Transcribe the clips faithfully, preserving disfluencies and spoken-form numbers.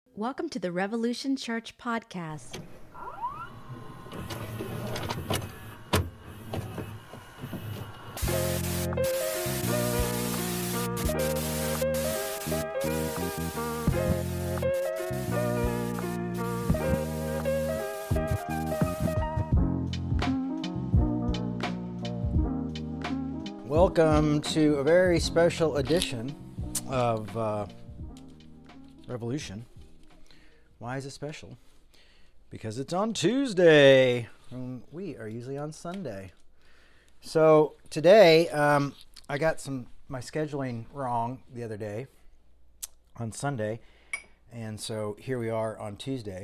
Welcome to the Revolution Church podcast. Welcome to a very special edition of uh, Revolution. Why is it special? Because it's on Tuesday, and we are usually on Sunday. So today, um, I got some my scheduling wrong the other day on Sunday, and so here we are on Tuesday.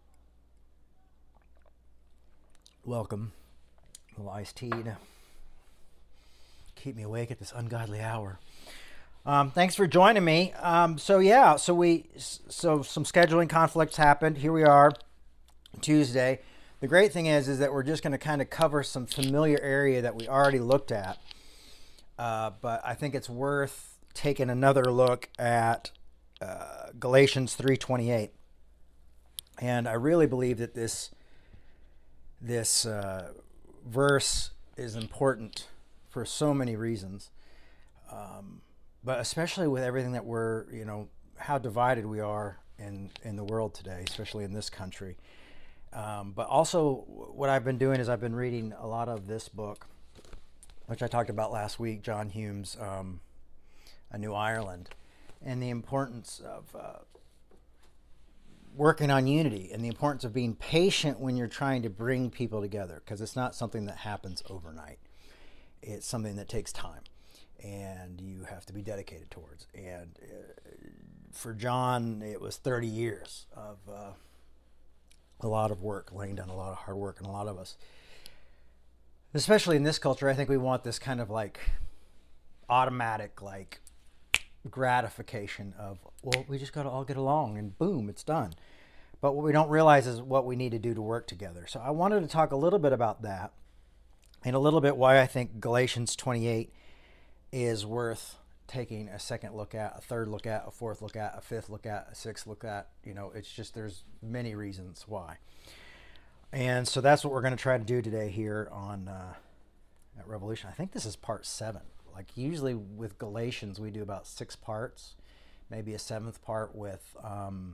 Welcome, a little iced tea to keep me awake at this ungodly hour. Um, thanks for joining me. Um, so yeah, so we, so some scheduling conflicts happened. Here we are, Tuesday. The great thing is, is that we're just going to kind of cover some familiar area that we already looked at. Uh, but I think it's worth taking another look at uh, Galatians three twenty-eight. And I really believe that this this uh, verse is important for so many reasons. Um, But especially with everything that we're, you know, how divided we are in, in the world today, especially in this country. Um, but also what I've been doing is I've been reading a lot of this book, which I talked about last week, John Hume's um, A New Ireland, and the importance of uh, working on unity and the importance of being patient when you're trying to bring people together, because it's not something that happens overnight. It's something that takes time. And you have to be dedicated towards. And uh, for John, it was thirty years of uh, a lot of work, laying down a lot of hard work, and a lot of us, especially in this culture, I think we want this kind of like automatic, like gratification of, well, we just got to all get along, and boom, it's done. But what we don't realize is what we need to do to work together. So I wanted to talk a little bit about that, and a little bit why I think Galatians twenty-eight is worth taking a second look at, a third look at, a fourth look at, a fifth look at, a sixth look at. You know, it's just, there's many reasons why. And so that's what we're going to try to do today here on uh, at Revolution. I think this is part seven. Like usually with Galatians, we do about six parts, maybe a seventh part with um,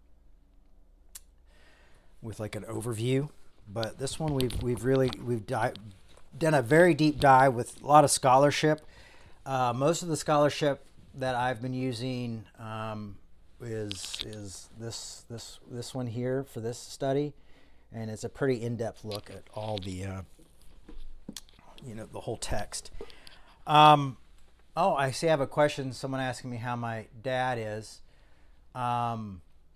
with like an overview. But this one we've we've really we've di- done a very deep dive with a lot of scholarship. Uh, most of the scholarship that I've been using um, is is this this this one here for this study, and it's a pretty in-depth look at all the uh, you know the whole text. Um, oh, I see. I have a question. Someone asking me how my dad is. Um,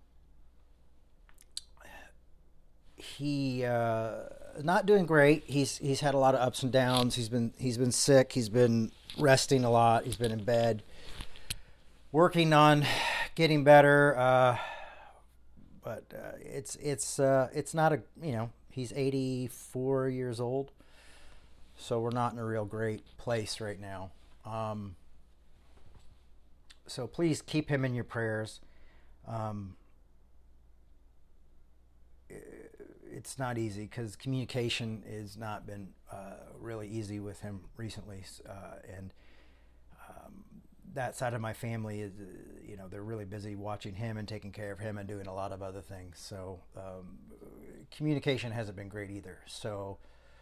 he uh, not doing great. He's he's had a lot of ups and downs. He's been he's been sick. He's been resting a lot. He's been in bed, working on getting better. Uh, but uh, it's it's uh, it's not a you know he's eighty-four years old, so we're not in a real great place right now. Um, so please keep him in your prayers. Um, it's not easy because communication has not been uh, really easy with him recently, uh, and um, that side of my family is, uh, you know, they're really busy watching him and taking care of him and doing a lot of other things. So um, communication hasn't been great either. So,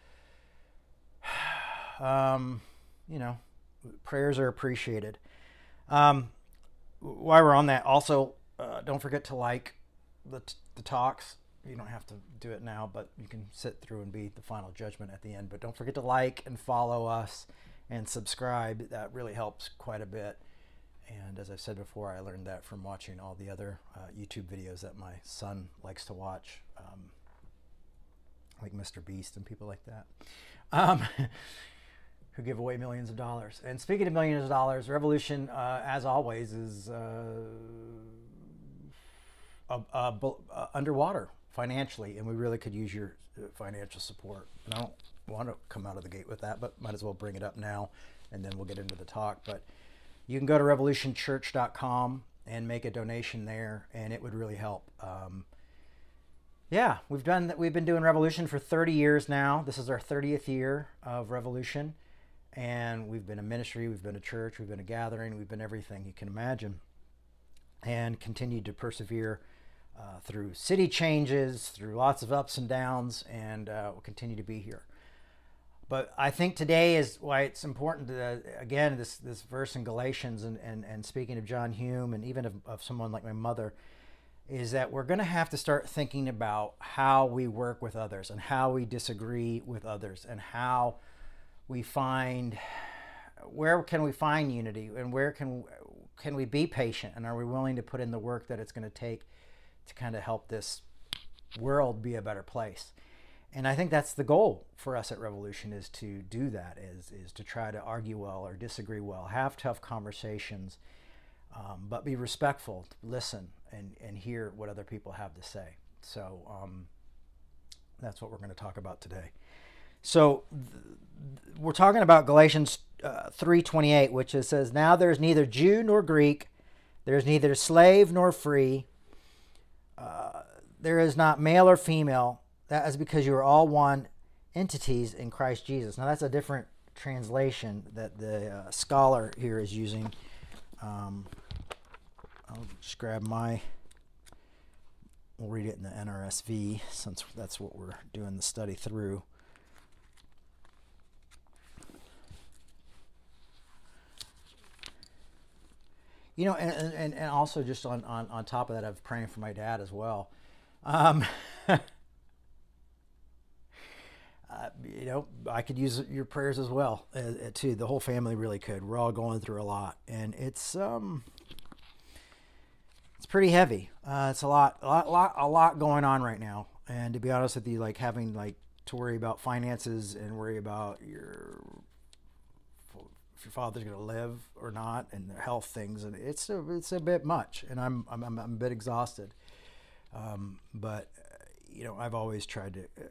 um, you know, prayers are appreciated. Um, while we're on that, also uh, don't forget to like the t- the talks. You don't have to do it now, but you can sit through and be the final judgment at the end. But don't forget to like and follow us and subscribe. That really helps quite a bit. And as I've said before, I learned that from watching all the other uh, YouTube videos that my son likes to watch, um, like Mister Beast and people like that, um, who give away millions of dollars. And speaking of millions of dollars, Revolution, uh, as always, is uh, uh, uh, uh, underwater financially, and we really could use your financial support. And I don't want to come out of the gate with that, but might as well bring it up now, and then we'll get into the talk. But you can go to revolution church dot com and make a donation there, and it would really help. Um, yeah, we've done that. We've been doing Revolution for thirty years now. This is our thirtieth year of Revolution, and we've been a ministry, we've been a church, we've been a gathering, we've been everything you can imagine, and continued to persevere uh, through city changes, through lots of ups and downs, and uh, we'll continue to be here. But I think today is why it's important to, uh, again, this, this verse in Galatians, and, and, and speaking of John Hume, and even of, of someone like my mother, is that we're going to have to start thinking about how we work with others, and how we disagree with others, and how we find, where can we find unity, and where can, can we be patient, and are we willing to put in the work that it's going to take to kind of help this world be a better place. And I think that's the goal for us at Revolution, is to do that, is, is to try to argue well or disagree well, have tough conversations, um, but be respectful, listen, and, and hear what other people have to say. So um, that's what we're going to talk about today. So th- we're talking about Galatians uh, three twenty-eight, which is, says, "Now there is neither Jew nor Greek, there is neither slave nor free, uh, there is not male or female. That is because you are all one entities in Christ Jesus." Now that's a different translation that the uh, scholar here is using. Um, I'll just grab my, we'll read it in the N R S V, since that's what we're doing the study through. You know, and, and, and also just on, on, on top of that, I'm praying for my dad as well. Um, Uh, you know, I could use your prayers as well, uh, too. The whole family really could. We're all going through a lot, and it's um, it's pretty heavy. Uh, it's a lot, a lot, lot, a lot going on right now. And to be honest with you, like having like to worry about finances and worry about your if your father's going to live or not, and their health things, and it's a, it's a bit much. And I'm I'm I'm a bit exhausted. Um, but you know, I've always tried to. Uh,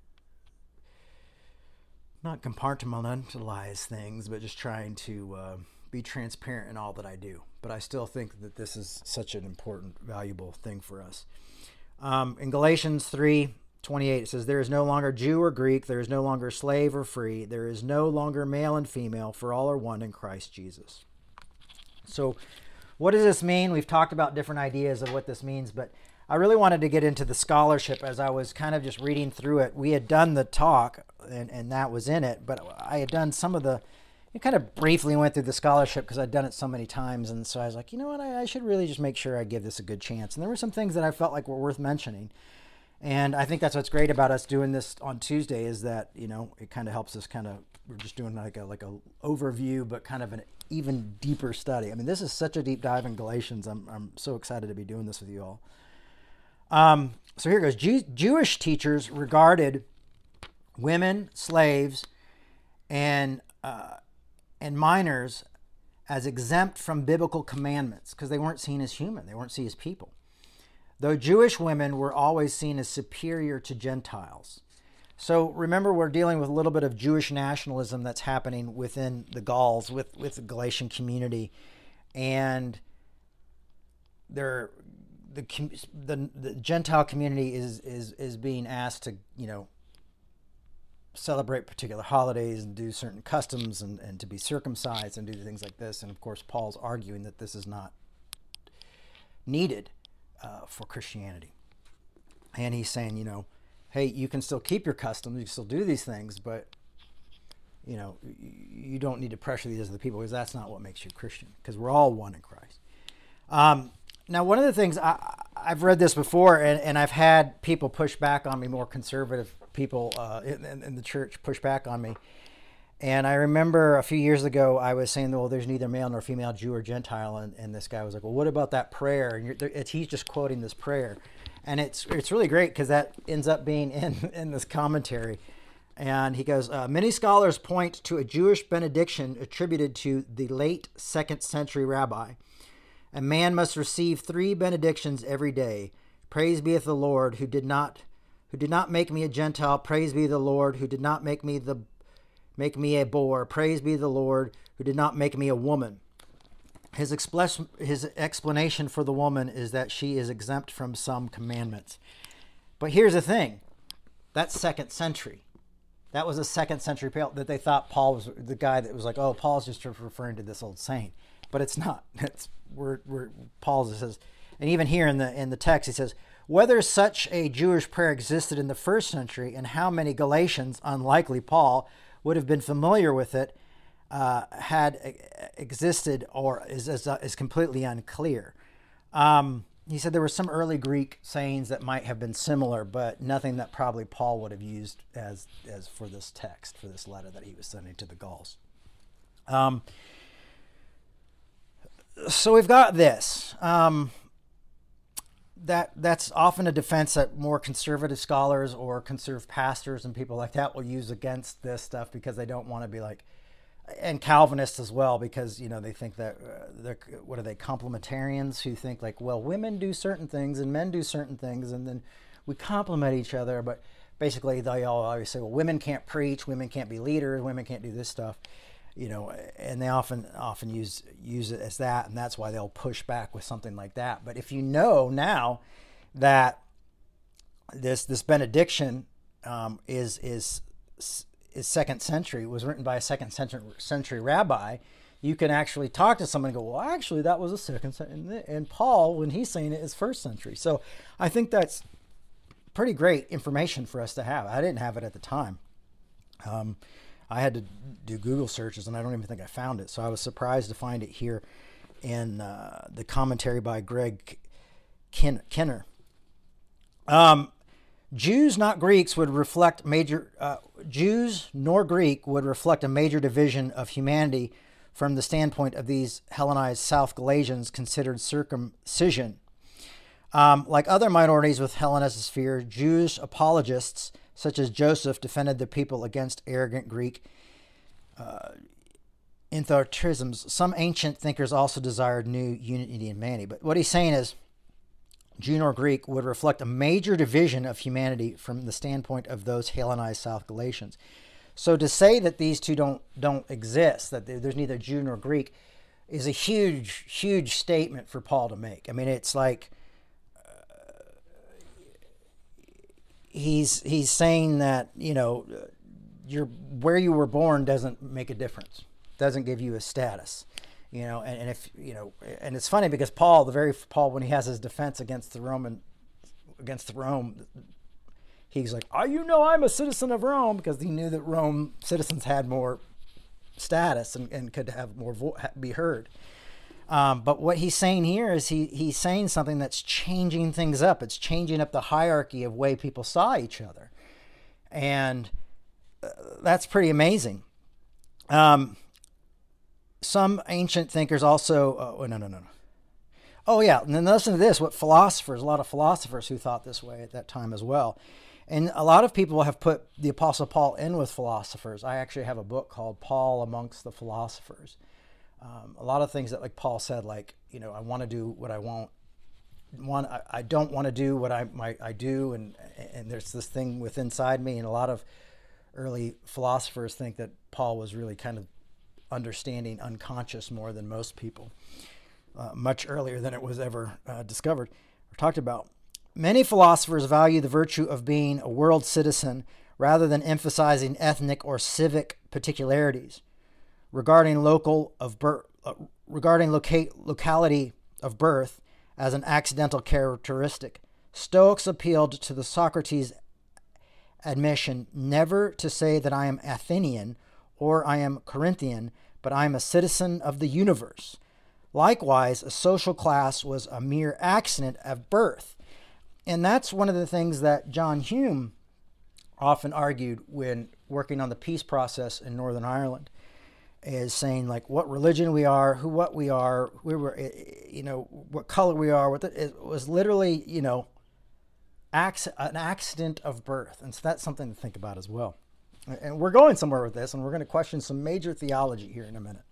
not compartmentalize things, but just trying to uh, be transparent in all that I do. But I still think that this is such an important, valuable thing for us. Um, in Galatians three twenty-eight, it says, "There is no longer Jew or Greek, there is no longer slave or free, there is no longer male and female, for all are one in Christ Jesus." So what does this mean? We've talked about different ideas of what this means, but I really wanted to get into the scholarship as I was kind of just reading through it. We had done the talk, and, and that was in it, but I had done some of the, I kind of briefly went through the scholarship because I'd done it so many times, and so I was like, you know what, I, I should really just make sure I give this a good chance. And there were some things that I felt like were worth mentioning. And I think that's what's great about us doing this on Tuesday, is that, you know, it kind of helps us kind of, we're just doing like a like a overview, but kind of an even deeper study. I mean, this is such a deep dive in Galatians. I'm, I'm so excited to be doing this with you all. Um, so here goes. Jew- Jewish teachers regarded women, slaves, and uh, and minors as exempt from biblical commandments because they weren't seen as human. They weren't seen as people. Though Jewish women were always seen as superior to Gentiles. So remember, we're dealing with a little bit of Jewish nationalism that's happening within the Gauls, with, with the Galatian community. And they're The, the the Gentile community is is is being asked to, you know, celebrate particular holidays and do certain customs, and, and to be circumcised and do things like this. And of course, Paul's arguing that this is not needed uh, for Christianity. And he's saying, you know, hey, you can still keep your customs, you can still do these things, but you know, you don't need to pressure these other people, because that's not what makes you Christian, because we're all one in Christ. Um, Now, one of the things, I, I've read this before, and, and I've had people push back on me, more conservative people uh, in, in the church push back on me. And I remember a few years ago, I was saying, well, there's neither male nor female, Jew or Gentile. And, and this guy was like, well, what about that prayer? And you're, it's, he's just quoting this prayer. And it's it's really great, because that ends up being in, in this commentary. And he goes, uh, many scholars point to a Jewish benediction attributed to the late second century rabbi. A man must receive three benedictions every day. Praise be the Lord who did not who did not make me a Gentile. Praise be the Lord who did not make me the make me a boor. Praise be the Lord who did not make me a woman. his, expl- his explanation for the woman is that she is exempt from some commandments. But here's the thing. That's second century. That was a second century that they thought Paul was the guy that was like, oh, Paul's just referring to this old saint. But it's not. It's we're, we're Paul says, and even here in the in the text, he says, whether such a Jewish prayer existed in the first century and how many Galatians, unlikely Paul, would have been familiar with it, uh, had existed or is, is, is completely unclear. Um, he said there were some early Greek sayings that might have been similar, but nothing that probably Paul would have used as, as for this text, for this letter that he was sending to the Gauls. Um, so we've got this. Um, That that's often a defense that more conservative scholars or conservative pastors and people like that will use against this stuff because they don't want to be like, and Calvinists as well, because, you know, they think that uh, they're, what are they, complementarians who think like, well, women do certain things and men do certain things and then we complement each other. But basically they all always say, well, women can't preach, women can't be leaders, women can't do this stuff. You know, and they often often use use it as that, and that's why they'll push back with something like that. But if you know now that this this benediction um, is is is second century, was written by a second century century rabbi, you can actually talk to someone and go, well, actually, that was a second century, and Paul, when he's saying it, is first century. So I think that's pretty great information for us to have. I didn't have it at the time. Um, I had to do Google searches, and I don't even think I found it. So I was surprised to find it here in uh, the commentary by Greg Kin- Kinner. Um, Jews, not Greeks, would reflect major. Uh, Jews nor Greek would reflect a major division of humanity from the standpoint of these Hellenized South Galatians considered circumcision. Um, like other minorities with Hellenistic fear, Jewish apologists such as Joseph defended the people against arrogant Greek uh, enthusiasms. Some ancient thinkers also desired new unity in humanity. But what he's saying is, Jew nor Greek would reflect a major division of humanity from the standpoint of those Hellenized South Galatians. So to say that these two don't don't exist, that there's neither Jew nor Greek, is a huge, huge statement for Paul to make. I mean, it's like He's he's saying that, you know, your where you were born doesn't make a difference, doesn't give you a status, you know. And, and if you know, and it's funny because Paul, the very Paul, when he has his defense against the Roman, against Rome, he's like, "Oh, you know, I'm a citizen of Rome," because he knew that Rome citizens had more status and, and could have more vo- be heard. Um, but what he's saying here is he he's saying something that's changing things up. It's changing up the hierarchy of way people saw each other. And uh, that's pretty amazing. Um, some ancient thinkers also, oh, no, no, no, no. Oh, yeah. And then listen to this, what philosophers, a lot of philosophers who thought this way at that time as well. And a lot of people have put the Apostle Paul in with philosophers. I actually have a book called Paul Amongst the Philosophers. Um, a lot of things that, like Paul said, like, you know, I want to do what I want. One, I, I don't want to do what I my, I do, and and there's this thing within inside me. And a lot of early philosophers think that Paul was really kind of understanding unconscious more than most people, uh, much earlier than it was ever uh, discovered or talked about. Many philosophers value the virtue of being a world citizen rather than emphasizing ethnic or civic particularities. Regarding local of birth, uh, regarding loca- locality of birth as an accidental characteristic, Stoics appealed to the Socrates admission never to say that I am Athenian or I am Corinthian, but I am a citizen of the universe. Likewise, a social class was a mere accident of birth. And that's one of the things that John Hume often argued when working on the peace process in Northern Ireland, is saying like what religion we are, who, what we are, we were, you know, what color we are. What the, it was literally, you know, acc- an accident of birth, and so that's something to think about as well. And we're going somewhere with this, and we're going to question some major theology here in a minute.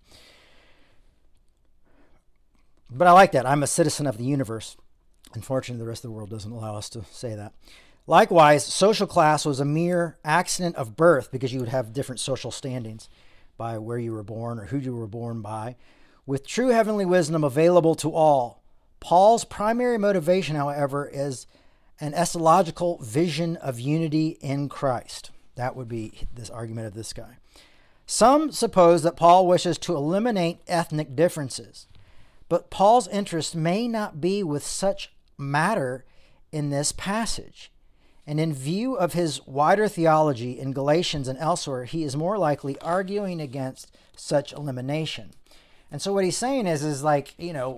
But I like that. I'm a citizen of the universe. Unfortunately, the rest of the world doesn't allow us to say that. Likewise, social class was a mere accident of birth because you would have different social standings by where you were born or who you were born by. with true heavenly wisdom available to all. Paul's primary motivation, however, is an eschatological vision of unity in Christ. That would be this argument of this guy. Some suppose that Paul wishes to eliminate ethnic differences, but Paul's interest may not be with such matter in this passage. And in view of his wider theology in Galatians and elsewhere, he is more likely arguing against such elimination. And so what he's saying is, is like, you know,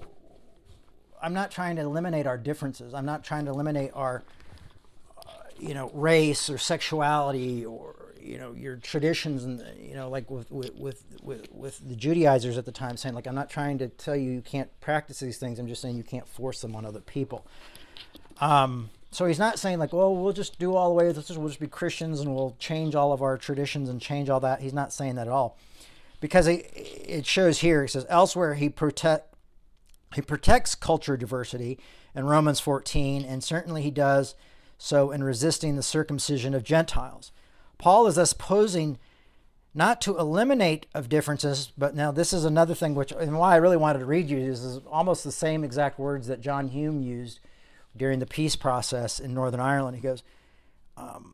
I'm not trying to eliminate our differences. I'm not trying to eliminate our, uh, you know, race or sexuality or, you know, your traditions. And, you know, like with, with, with, with, with the Judaizers at the time saying, like, I'm not trying to tell you you can't practice these things. I'm just saying you can't force them on other people. Um, so he's not saying like, well, we'll just do all the way. We'll just be Christians and we'll change all of our traditions and change all that. He's not saying that at all. Because it, it shows here, he says, elsewhere he protect he protects culture diversity in Romans fourteen, and certainly he does so in resisting the circumcision of Gentiles. Paul is thus posing not to eliminate of differences, but now this is another thing which, and why I really wanted to read you, is, is almost the same exact words that John Hume used during the peace process in Northern Ireland. He goes, um,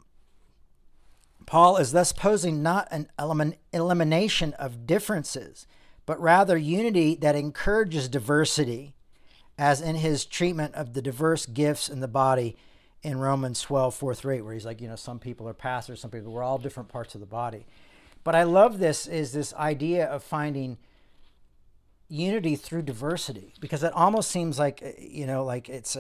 Paul is thus posing not an elim- elimination of differences, but rather unity that encourages diversity, as in his treatment of the diverse gifts in the body in Romans twelve, four through eight, where he's like, you know, some people are pastors, some people, we're all different parts of the body. But I love this, is this idea of finding unity through diversity, because it almost seems like, you know, like it's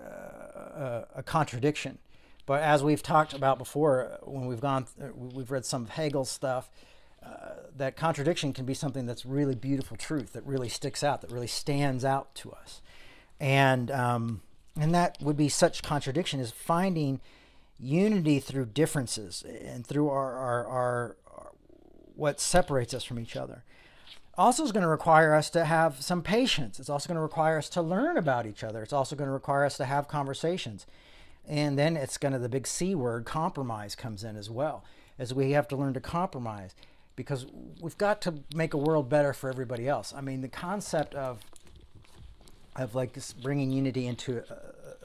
a, a, a contradiction. But as we've talked about before, when we've gone, we've read some of Hegel's stuff, uh, that contradiction can be something that's really beautiful truth, that really sticks out, that really stands out to us. And um, and that would be such contradiction, is finding unity through differences and through our, our, our, our what separates us from each other. Also is going to require us to have some patience. It's also going to require us to learn about each other. It's also going to require us to have conversations. And then it's going to, the big C word, compromise, comes in as well, as we have to learn to compromise, because we've got to make a world better for everybody else. I mean, the concept of of like bringing unity into uh,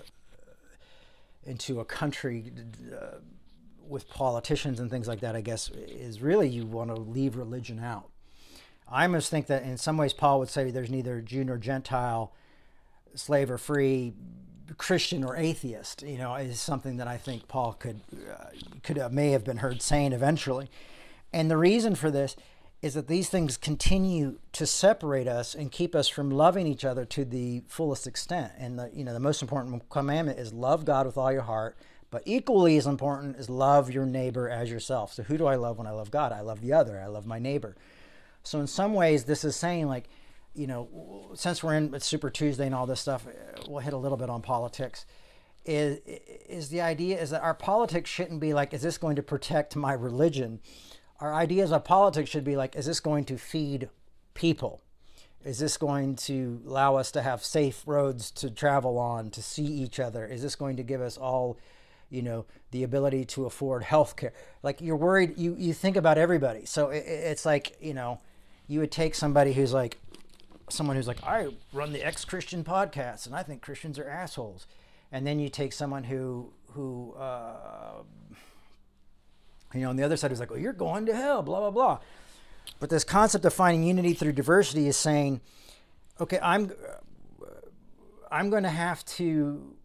into a country uh, with politicians and things like that, I guess, is really, you want to leave religion out. I almost think that in some ways Paul would say there's neither Jew nor Gentile, slave or free, Christian or atheist, you know, is something that I think Paul could, uh, could uh, may have been heard saying eventually. And the reason for this is that these things continue to separate us and keep us from loving each other to the fullest extent. And the, you know, the most important commandment is love God with all your heart, but equally as important is love your neighbor as yourself. So who do I love when I love God? I love the other. I love my neighbor. So in some ways, this is saying, like, you know, since we're in Super Tuesday and all this stuff, we'll hit a little bit on politics. Is is the idea is that our politics shouldn't be like, is this going to protect my religion? Our ideas of politics should be like, is this going to feed people? Is this going to allow us to have safe roads to travel on, to see each other? Is this going to give us all, you know, the ability to afford health care? Like, you're worried, you, you think about everybody. So it, it's like, you know, you would take somebody who's like, someone who's like, I run the ex-Christian podcast and I think Christians are assholes. And then you take someone who, who, uh, you know, on the other side is like, well, you're going to hell, blah, blah, blah. But this concept of finding unity through diversity is saying, okay, I'm, I'm going to have to,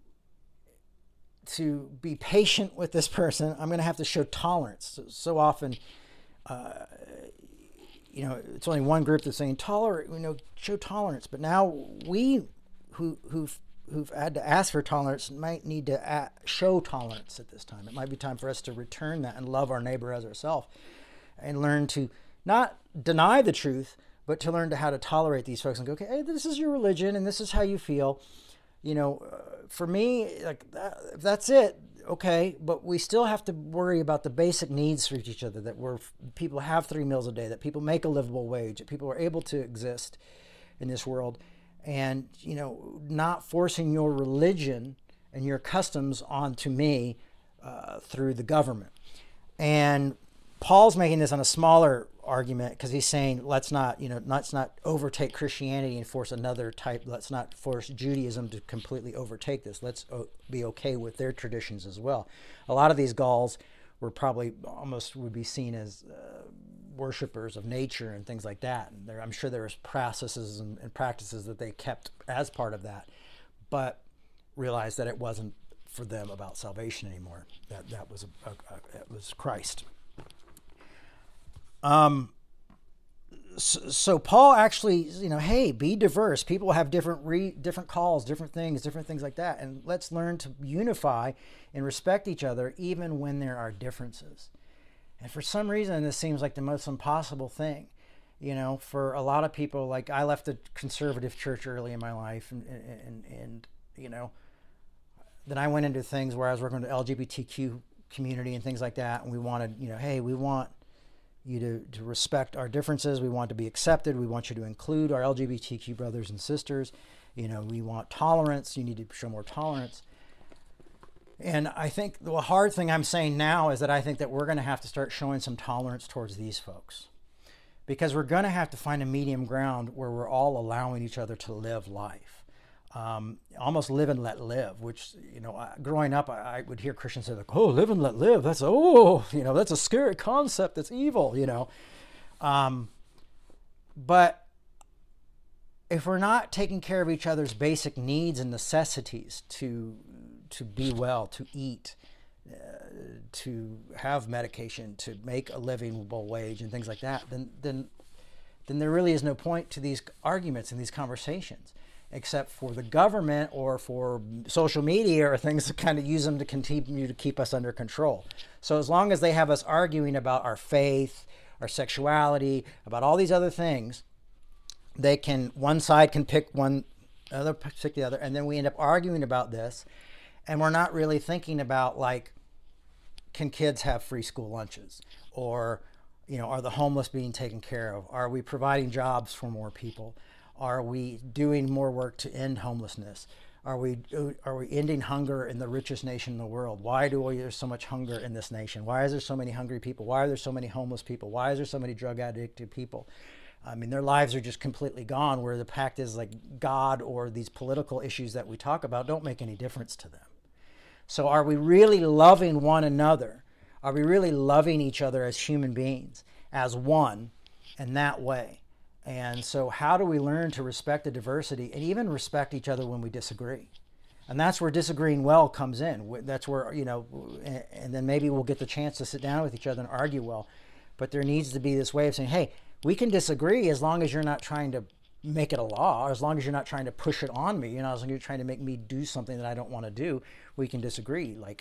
to be patient with this person. I'm going to have to show tolerance. So, so often, uh, you know, it's only one group that's saying tolerate, you know, show tolerance. But now we who, who've, who've had to ask for tolerance might need to a- show tolerance at this time. It might be time for us to return that and love our neighbor as ourselves, and learn to not deny the truth, but to learn to how to tolerate these folks and go, okay, hey, this is your religion and this is how you feel. You know, uh, for me, like that, if that's it, okay, but we still have to worry about the basic needs for each other, that we're, people have three meals a day, that people make a livable wage, that people are able to exist in this world. And, you know, not forcing your religion and your customs onto me uh, through the government. And Paul's making this on a smaller argument, because he's saying, let's not, you know, let's not overtake Christianity and force another type. Let's not force Judaism to completely overtake this. Let's be okay with their traditions as well. A lot of these Gauls were probably almost would be seen as uh, worshipers of nature and things like that. And there, I'm sure there was processes and, and practices that they kept as part of that, but realized that it wasn't for them about salvation anymore. That that was a, a, a, it was Christ. Um. So, so Paul actually, you know, hey, be diverse. People have different re, different calls, different things, different things like that, and let's learn to unify and respect each other, even when there are differences. And for some reason, this seems like the most impossible thing. You know, for a lot of people, like I left a conservative church early in my life, and and and you know, then I went into things where I was working with the L G B T Q community and things like that, and we wanted, you know, hey, we want you to, to respect our differences. We want to be accepted. We want you to include our L G B T Q brothers and sisters. You know, we want tolerance. You need to show more tolerance. And I think the hard thing I'm saying now is that I think that we're going to have to start showing some tolerance towards these folks, because we're going to have to find a medium ground where we're all allowing each other to live life. Um, almost live and let live, which, you know, I, growing up, I, I would hear Christians say like, oh, live and let live. That's, oh, you know, that's a scary concept. That's evil, you know. Um, but if we're not taking care of each other's basic needs and necessities to, to be well, to eat, uh, to have medication, to make a livable wage and things like that, then, then, then there really is no point to these arguments and these conversations, except for the government or for social media or things to kind of use them to continue to keep us under control. So as long as they have us arguing about our faith, our sexuality, about all these other things, they can, one side can pick one, other pick the other, and then we end up arguing about this, and we're not really thinking about, like, can kids have free school lunches? Or, you know, are the homeless being taken care of? Are we providing jobs for more people? Are we doing more work to end homelessness? Are we are we ending hunger in the richest nation in the world? Why do we, there's so much hunger in this nation? Why is there so many hungry people? Why are there so many homeless people? Why is there so many drug addicted people? I mean, their lives are just completely gone, where the fact is, like, God or these political issues that we talk about don't make any difference to them. So are we really loving one another? Are we really loving each other as human beings, as one, in that way? And so how do we learn to respect the diversity and even respect each other when we disagree? And that's where disagreeing well comes in. That's where, you know, and then maybe we'll get the chance to sit down with each other and argue well. But there needs to be this way of saying, hey, we can disagree as long as you're not trying to make it a law, or as long as you're not trying to push it on me, you know, as long as you're trying to make me do something that I don't want to do, we can disagree. Like,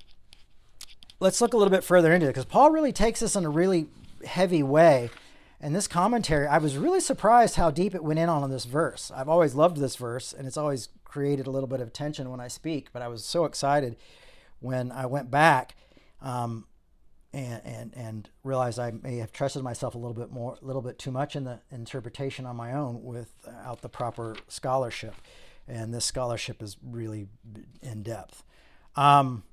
let's look a little bit further into it, because Paul really takes this in a really heavy way. And this commentary, I was really surprised how deep it went in on this verse. I've always loved this verse, and it's always created a little bit of tension when I speak, but I was so excited when I went back um, and, and and realized I may have trusted myself a little bit more, a little bit too much in the interpretation on my own without the proper scholarship. And this scholarship is really in depth. Um,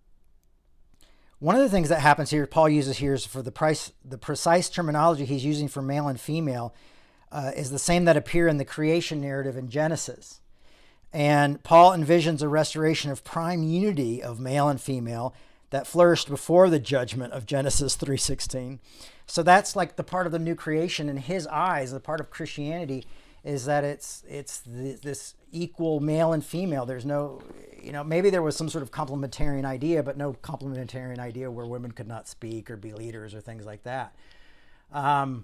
One of the things that happens here, Paul uses here, is for the price, the precise terminology he's using for male and female uh, is the same that appear in the creation narrative in Genesis. And Paul envisions a restoration of prime unity of male and female that flourished before the judgment of Genesis three sixteen. So that's like the part of the new creation in his eyes. The part of Christianity is that it's it's the, this equal male and female. There's no, you know, maybe there was some sort of complementarian idea, but no complementarian idea where women could not speak or be leaders or things like that. Um,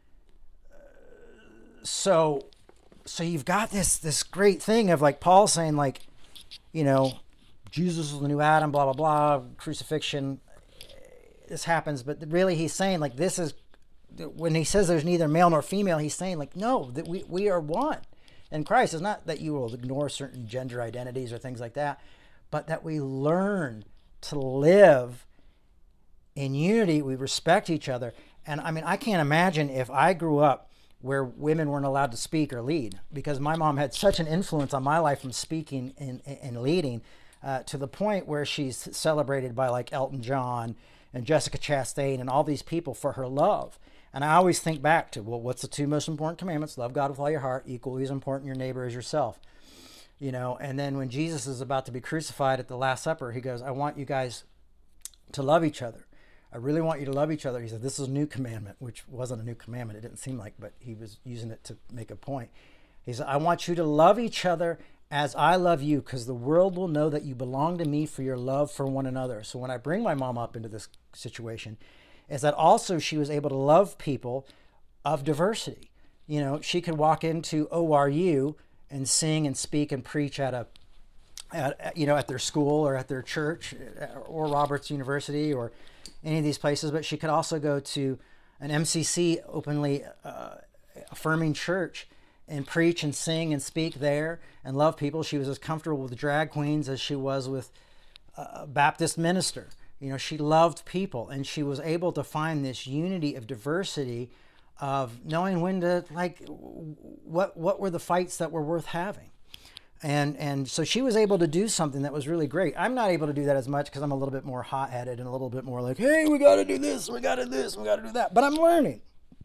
so, so you've got this this great thing of, like, Paul saying, like, you know, Jesus is the new Adam, blah blah blah, crucifixion. This happens, but really he's saying, like, this is, when he says there's neither male nor female, he's saying, like, no, that we, we are one in Christ. It's not that you will ignore certain gender identities or things like that, but that we learn to live in unity. We respect each other. And I mean, I can't imagine if I grew up where women weren't allowed to speak or lead, because my mom had such an influence on my life from speaking and, and leading uh, to the point where she's celebrated by, like, Elton John and Jessica Chastain and all these people for her love. And I always think back to, well, what's the two most important commandments? Love God with all your heart, equally as important your neighbor as yourself. You know, and then when Jesus is about to be crucified at the Last Supper, he goes, I want you guys to love each other. I really want you to love each other. He said, this is a new commandment, which wasn't a new commandment. It didn't seem like, but he was using it to make a point. He said, I want you to love each other as I love you, because the world will know that you belong to me for your love for one another. So when I bring my mom up into this situation, is that also she was able to love people of diversity. You know, she could walk into O R U and sing and speak and preach at a, at, you know, at their school or at their church or Roberts University or any of these places, but she could also go to an M C C, openly uh, affirming church, and preach and sing and speak there and love people. She was as comfortable with drag queens as she was with a Baptist minister. You know, she loved people, and she was able to find this unity of diversity, of knowing when to, like, what what were the fights that were worth having. And and so she was able to do something that was really great. I'm not able to do that as much because I'm a little bit more hot-headed and a little bit more like, hey, we got to do this, we got to do this, we got to do that. But I'm learning.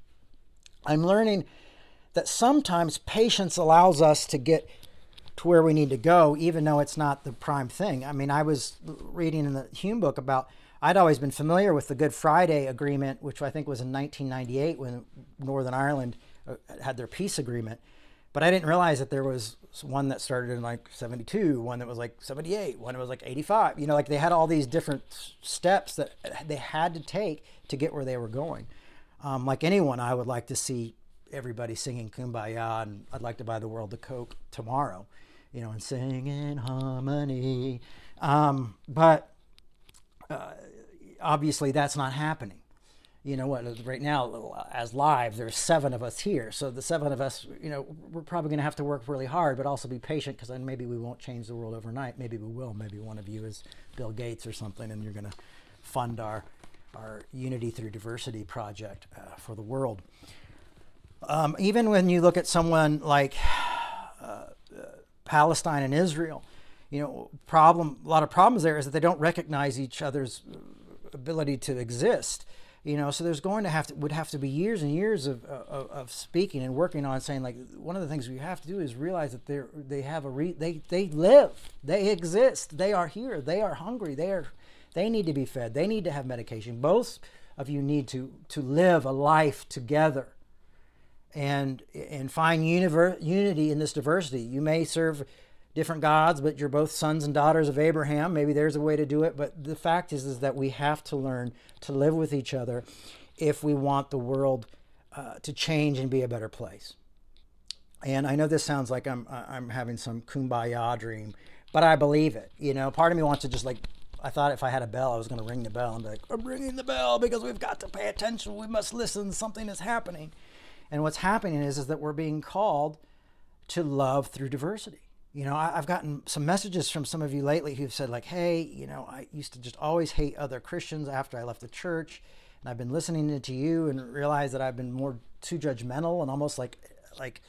I'm learning that sometimes patience allows us to get to where we need to go, even though it's not the prime thing. I mean, I was reading in the Hume book about, I'd always been familiar with the Good Friday Agreement, which I think was in nineteen ninety-eight when Northern Ireland had their peace agreement. But I didn't realize that there was one that started in like seventy-two, one that was like seventy-eight, one that was like eighty-five. You know, like they had all these different steps that they had to take to get where they were going. Um, like anyone, I would like to see everybody singing Kumbaya, and I'd like to buy the world a Coke tomorrow, you know, and sing in harmony. Um, but uh, obviously that's not happening. You know what, right now, as live, there's seven of us here. So the seven of us, you know, we're probably going to have to work really hard, but also be patient, because then maybe we won't change the world overnight. Maybe we will. Maybe one of you is Bill Gates or something, and you're going to fund our, our Unity Through Diversity project uh, for the world. Um, even when you look at someone like uh, uh, Palestine and Israel, you know, problem, a lot of problems there is that they don't recognize each other's ability to exist. You know, so there's going to have to, would have to be years and years of, of, of speaking and working on saying, like, one of the things we have to do is realize that they're, they have a, re, they, they live, they exist, they are here, they are hungry, they are, they need to be fed, they need to have medication. Both of you need to, to live a life together and, and find univer, unity in this diversity. You may serve different gods, but you're both sons and daughters of Abraham. Maybe there's a way to do it. But the fact is, is that we have to learn to live with each other if we want the world uh, to change and be a better place. And I know this sounds like I'm, I'm having some kumbaya dream, but I believe it. You know, part of me wants to just, like, I thought if I had a bell, I was going to ring the bell and be like, I'm ringing the bell because we've got to pay attention. We must listen. Something is happening. And what's happening is, is that we're being called to love through diversity. You know, I've gotten some messages from some of you lately who've said, like, hey, you know, I used to just always hate other Christians after I left the church. And I've been listening to you and realized that I've been more too judgmental and almost like, like,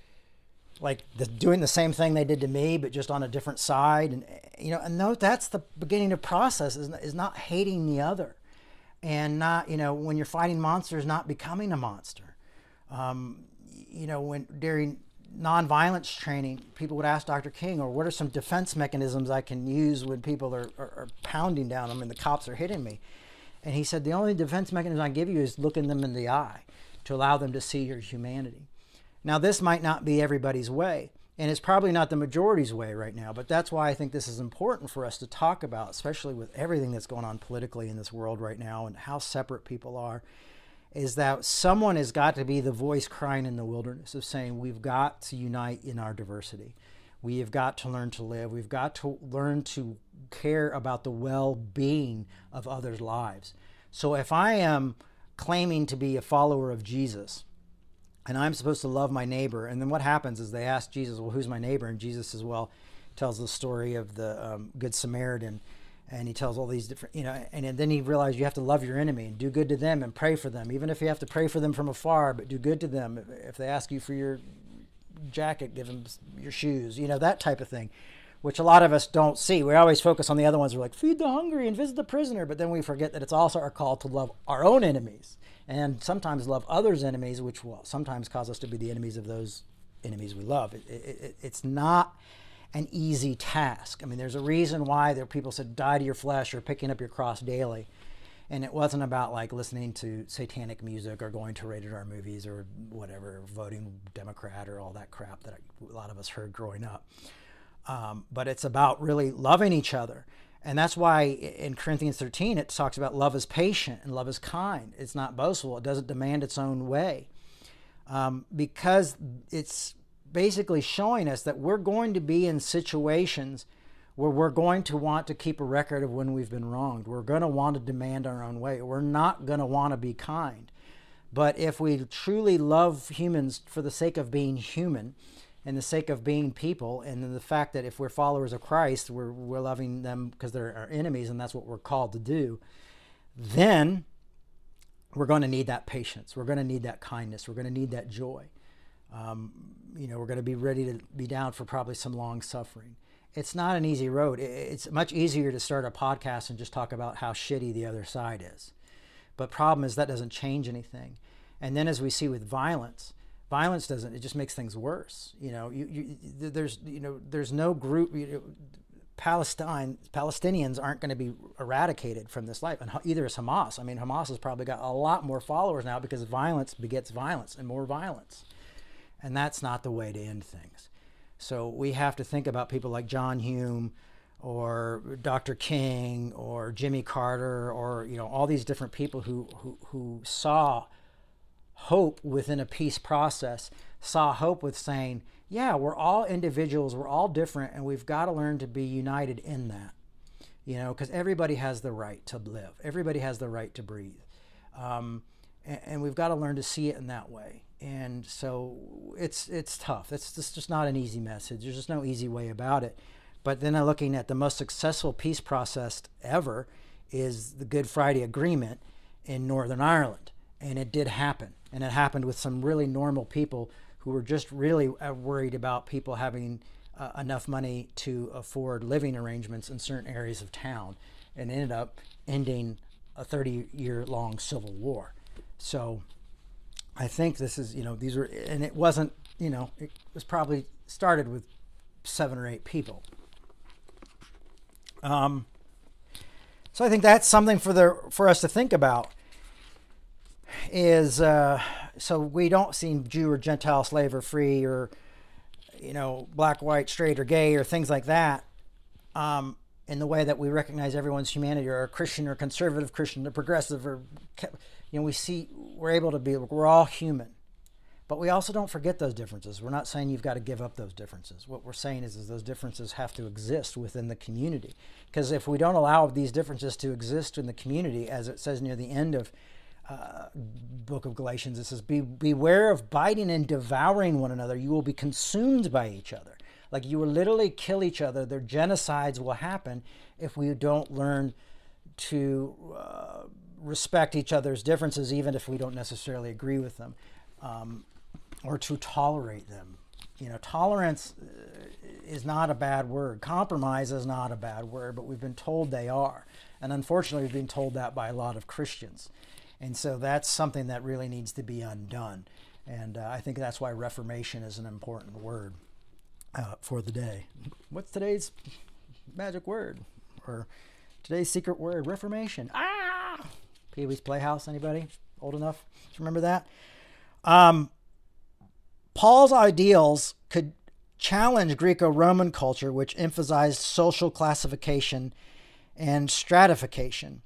like the, doing the same thing they did to me, but just on a different side. And, you know, and no, that's the beginning of process, is, is not hating the other, and not, you know, when you're fighting monsters, not becoming a monster. Um, you know, when during nonviolence training, people would ask Doctor King, or what are some defense mechanisms I can use when people are, are, are pounding down them and the cops are hitting me? And he said, the only defense mechanism I give you is looking them in the eye to allow them to see your humanity. Now, this might not be everybody's way, and it's probably not the majority's way right now, but that's why I think this is important for us to talk about, especially with everything that's going on politically in this world right now and how separate people are. Is that someone has got to be the voice crying in the wilderness of saying, we've got to unite in our diversity. We have got to learn to live. We've got to learn to care about the well-being of others' lives. So if I am claiming to be a follower of Jesus, and I'm supposed to love my neighbor, and then what happens is they ask Jesus, well, who's my neighbor? And Jesus says, well, tells the story of the um, Good Samaritan. And he tells all these different, you know, and, and then he realized you have to love your enemy and do good to them and pray for them. Even if you have to pray for them from afar, but do good to them. If, if they ask you for your jacket, give them your shoes, you know, that type of thing. which a lot of us don't see. We always focus on the other ones. We're like, feed the hungry and visit the prisoner. But then we forget that it's also our call to love our own enemies and sometimes love others' enemies, which will sometimes cause us to be the enemies of those enemies we love. It, it, it's not an easy task. I mean, there's a reason why there people said, die to your flesh or picking up your cross daily. And it wasn't about like listening to satanic music or going to rated R movies or whatever, voting Democrat or all that crap that a lot of us heard growing up. Um, but it's about really loving each other. And that's why in Corinthians thirteen, it talks about love is patient and love is kind. It's not boastful. It doesn't demand its own way. Um, because it's basically showing us that we're going to be in situations where we're going to want to keep a record of when we've been wronged. We're going to want to demand our own way. We're not going to want to be kind. But if we truly love humans for the sake of being human and the sake of being people, and then the fact that if we're followers of Christ, we're, we're loving them because they're our enemies and that's what we're called to do, then we're going to need that patience. We're going to need that kindness. We're going to need that joy. Um, you know, we're going to be ready to be down for probably some long suffering. It's not an easy road. It's much easier to start a podcast and just talk about how shitty the other side is. But problem is that doesn't change anything. And then as we see with violence, violence doesn't, it just makes things worse. You know, you, you, there's, you know, there's no group, you know, Palestine, Palestinians aren't going to be eradicated from this life. And either is Hamas. I mean, Hamas has probably got a lot more followers now because violence begets violence and more violence. And that's not the way to end things. So we have to think about people like John Hume or Doctor King or Jimmy Carter or, you know, all these different people who, who, who saw hope within a peace process, saw hope with saying, yeah, we're all individuals, we're all different, and we've got to learn to be united in that, you know, because everybody has the right to live. Everybody has the right to breathe. Um, and, and we've got to learn to see it in that way. And so it's it's tough. It's just, just not an easy message. There's just no easy way about it. But then I'm looking at the most successful peace process ever is the Good Friday Agreement in Northern Ireland. And it did happen. And it happened with some really normal people who were just really worried about people having uh, enough money to afford living arrangements in certain areas of town. And ended up ending a thirty-year-long civil war. So I think this is, you know, these were, and it wasn't, you know, it was probably started with seven or eight people. Um, so I think that's something for the for us to think about. Is uh, so we don't see Jew or Gentile, slave or free, or, you know, black, white, straight or gay or things like that. Um, in the way that we recognize everyone's humanity, or a Christian or conservative Christian or progressive, or, you know, we see, we're able to be, we're all human. But we also don't forget those differences. We're not saying you've got to give up those differences. What we're saying is, is those differences have to exist within the community. Because if we don't allow these differences to exist in the community, as it says near the end of uh, book of Galatians, it says, Be, beware of biting and devouring one another. You will be consumed by each other. Like, you will literally kill each other. Their genocides will happen if we don't learn to uh, respect each other's differences, even if we don't necessarily agree with them, um, or to tolerate them. You know, tolerance is not a bad word. Compromise is not a bad word, but we've been told they are. And unfortunately, we've been told that by a lot of Christians. And so that's something that really needs to be undone. And uh, I think that's why reformation is an important word. Uh, for the day. What's today's magic word? Or today's secret word? Reformation. Ah! Pee-wee's Playhouse. Anybody old enough to remember that? Um, Paul's ideals could challenge Greco-Roman culture, which emphasized social classification and stratification.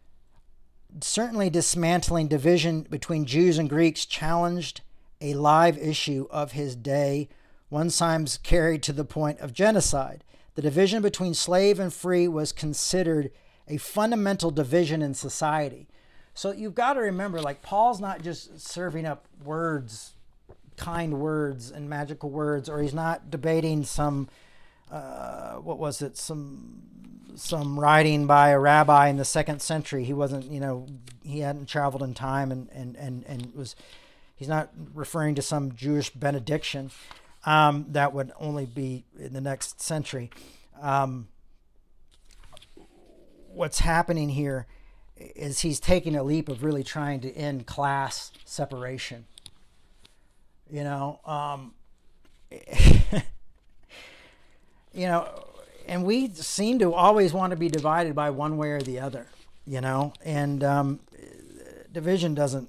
Certainly dismantling division between Jews and Greeks challenged a live issue of his day, one times carried to the point of genocide. The division between slave and free was considered a fundamental division in society. So you've got to remember, like, Paul's not just serving up words, kind words and magical words, or he's not debating some, uh, what was it, some some writing by a rabbi in the second century. He wasn't, you know, he hadn't traveled in time, and, and, and, and was, he's not referring to some Jewish benediction. Um, that would only be in the next century. Um, what's happening here is he's taking a leap of really trying to end class separation. You know, um, you know, and we seem to always want to be divided by one way or the other, you know, and um, division doesn't...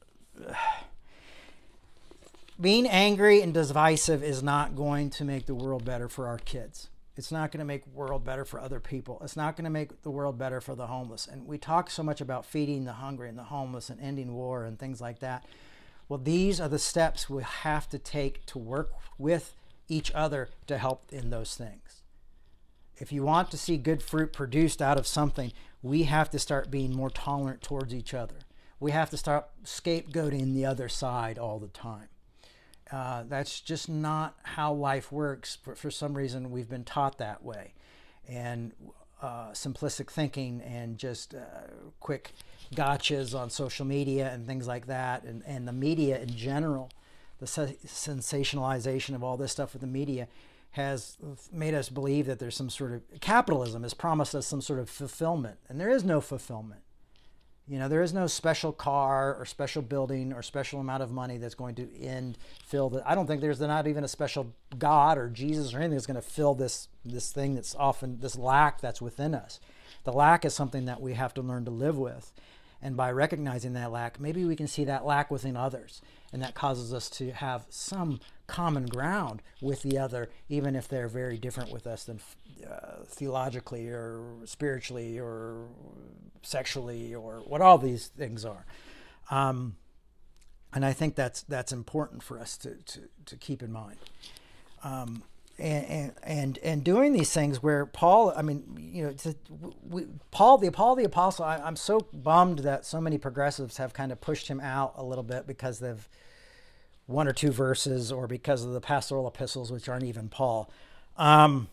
Being angry and divisive is not going to make the world better for our kids. It's not going to make the world better for other people. It's not going to make the world better for the homeless. And we talk so much about feeding the hungry and the homeless and ending war and things like that. Well, these are the steps we have to take to work with each other to help in those things. If you want to see good fruit produced out of something, we have to start being more tolerant towards each other. We have to start scapegoating the other side all the time. Uh, that's just not how life works. For, for some reason, we've been taught that way. And uh, simplistic thinking and just uh, quick gotchas on social media and things like that, and, and the media in general, the se- sensationalization of all this stuff with the media has made us believe that there's some sort of... Capitalism has promised us some sort of fulfillment, and there is no fulfillment. You know, there is no special car or special building or special amount of money that's going to end, fill the... I don't think there's not even a special God or Jesus or anything that's going to fill this, this thing that's often, this lack that's within us. The lack is something that we have to learn to live with. And by recognizing that lack, maybe we can see that lack within others. And that causes us to have some common ground with the other, even if they're very different with us than uh, theologically or spiritually or sexually or what all these things are. Um, and I think that's that's important for us to, to, to keep in mind. Um, and, and and doing these things where Paul, I mean, you know, to, we, Paul, the Paul the Apostle, I, I'm so bummed that so many progressives have kind of pushed him out a little bit because they've one or two verses or because of the pastoral epistles, which aren't even Paul. Um,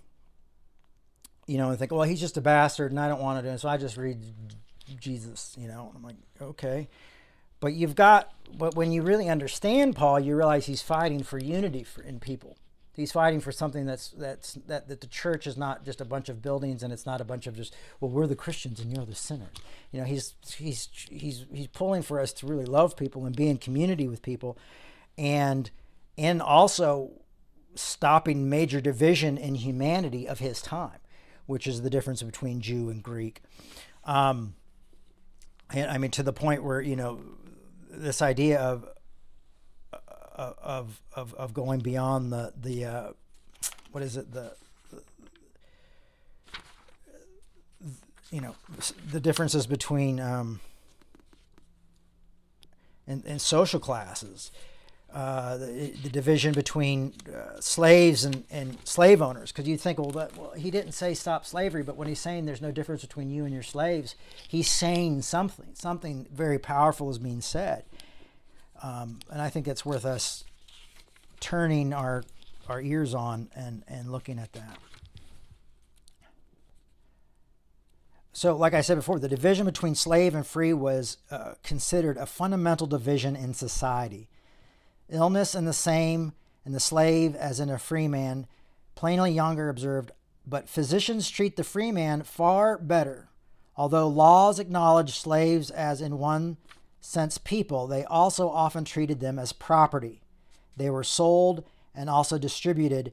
you know, and think, well, he's just a bastard and I don't want to do it, so I just read Jesus, you know. I'm like, okay. But you've got, but when you really understand Paul, you realize he's fighting for unity for, in people. He's fighting for something that's that's that, that the church is not just a bunch of buildings, and it's not a bunch of just, well, we're the Christians and you're the sinners. You know, he's he's he's he's pulling for us to really love people and be in community with people, and and also stopping major division in humanity of his time, which is the difference between Jew and Greek. Um, and I mean, to the point where, you know, this idea of of of of going beyond the the uh, what is it the, the you know the differences between um, and, and social classes, uh, the, the division between uh, slaves and, and slave owners, because you think, well, that, well, he didn't say stop slavery, but when he's saying there's no difference between you and your slaves, he's saying something something very powerful is being said. Um, and I think it's worth us turning our our ears on and, and looking at that. So, like I said before, the division between slave and free was uh, considered a fundamental division in society. Illness in the same in the slave as in a free man, plainly Younger observed, but physicians treat the free man far better. Although laws acknowledge slaves as in one sense people, they also often treated them as property. They were sold and also distributed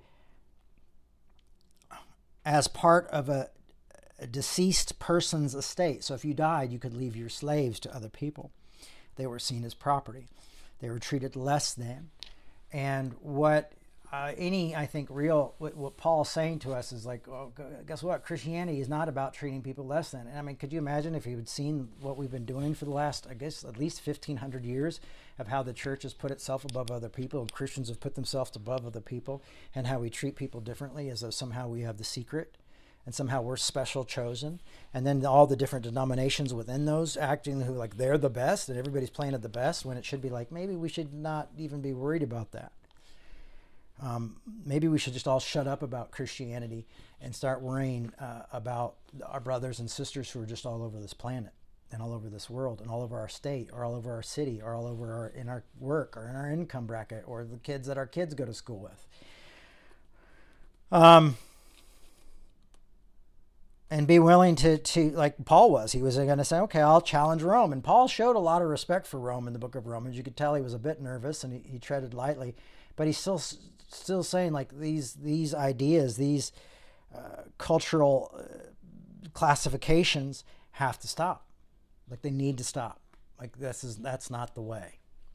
as part of a, a deceased person's estate. So if you died, you could leave your slaves to other people. They were seen as property. They were treated less than. And what uh, any, I think, real, what, what Paul's saying to us is like, oh, guess what? Christianity is not about treating people less than. And I mean, could you imagine if you had seen what we've been doing for the last, I guess, at least fifteen hundred years of how the church has put itself above other people and Christians have put themselves above other people, and how we treat people differently as though somehow we have the secret and somehow we're special chosen. And then all the different denominations within those acting who like they're the best and everybody's playing at the best, when it should be like, maybe we should not even be worried about that. Um, maybe we should just all shut up about Christianity and start worrying uh, about our brothers and sisters who are just all over this planet and all over this world and all over our state or all over our city or all over our, in our work or in our income bracket or the kids that our kids go to school with. Um, and be willing to, to like Paul was. He was going to say, okay, I'll challenge Rome. And Paul showed a lot of respect for Rome in the book of Romans. You could tell he was a bit nervous and he, he treaded lightly, but he's still still saying like these these ideas, these uh, cultural uh, classifications have to stop. Like they need to stop. Like this is that's not the way.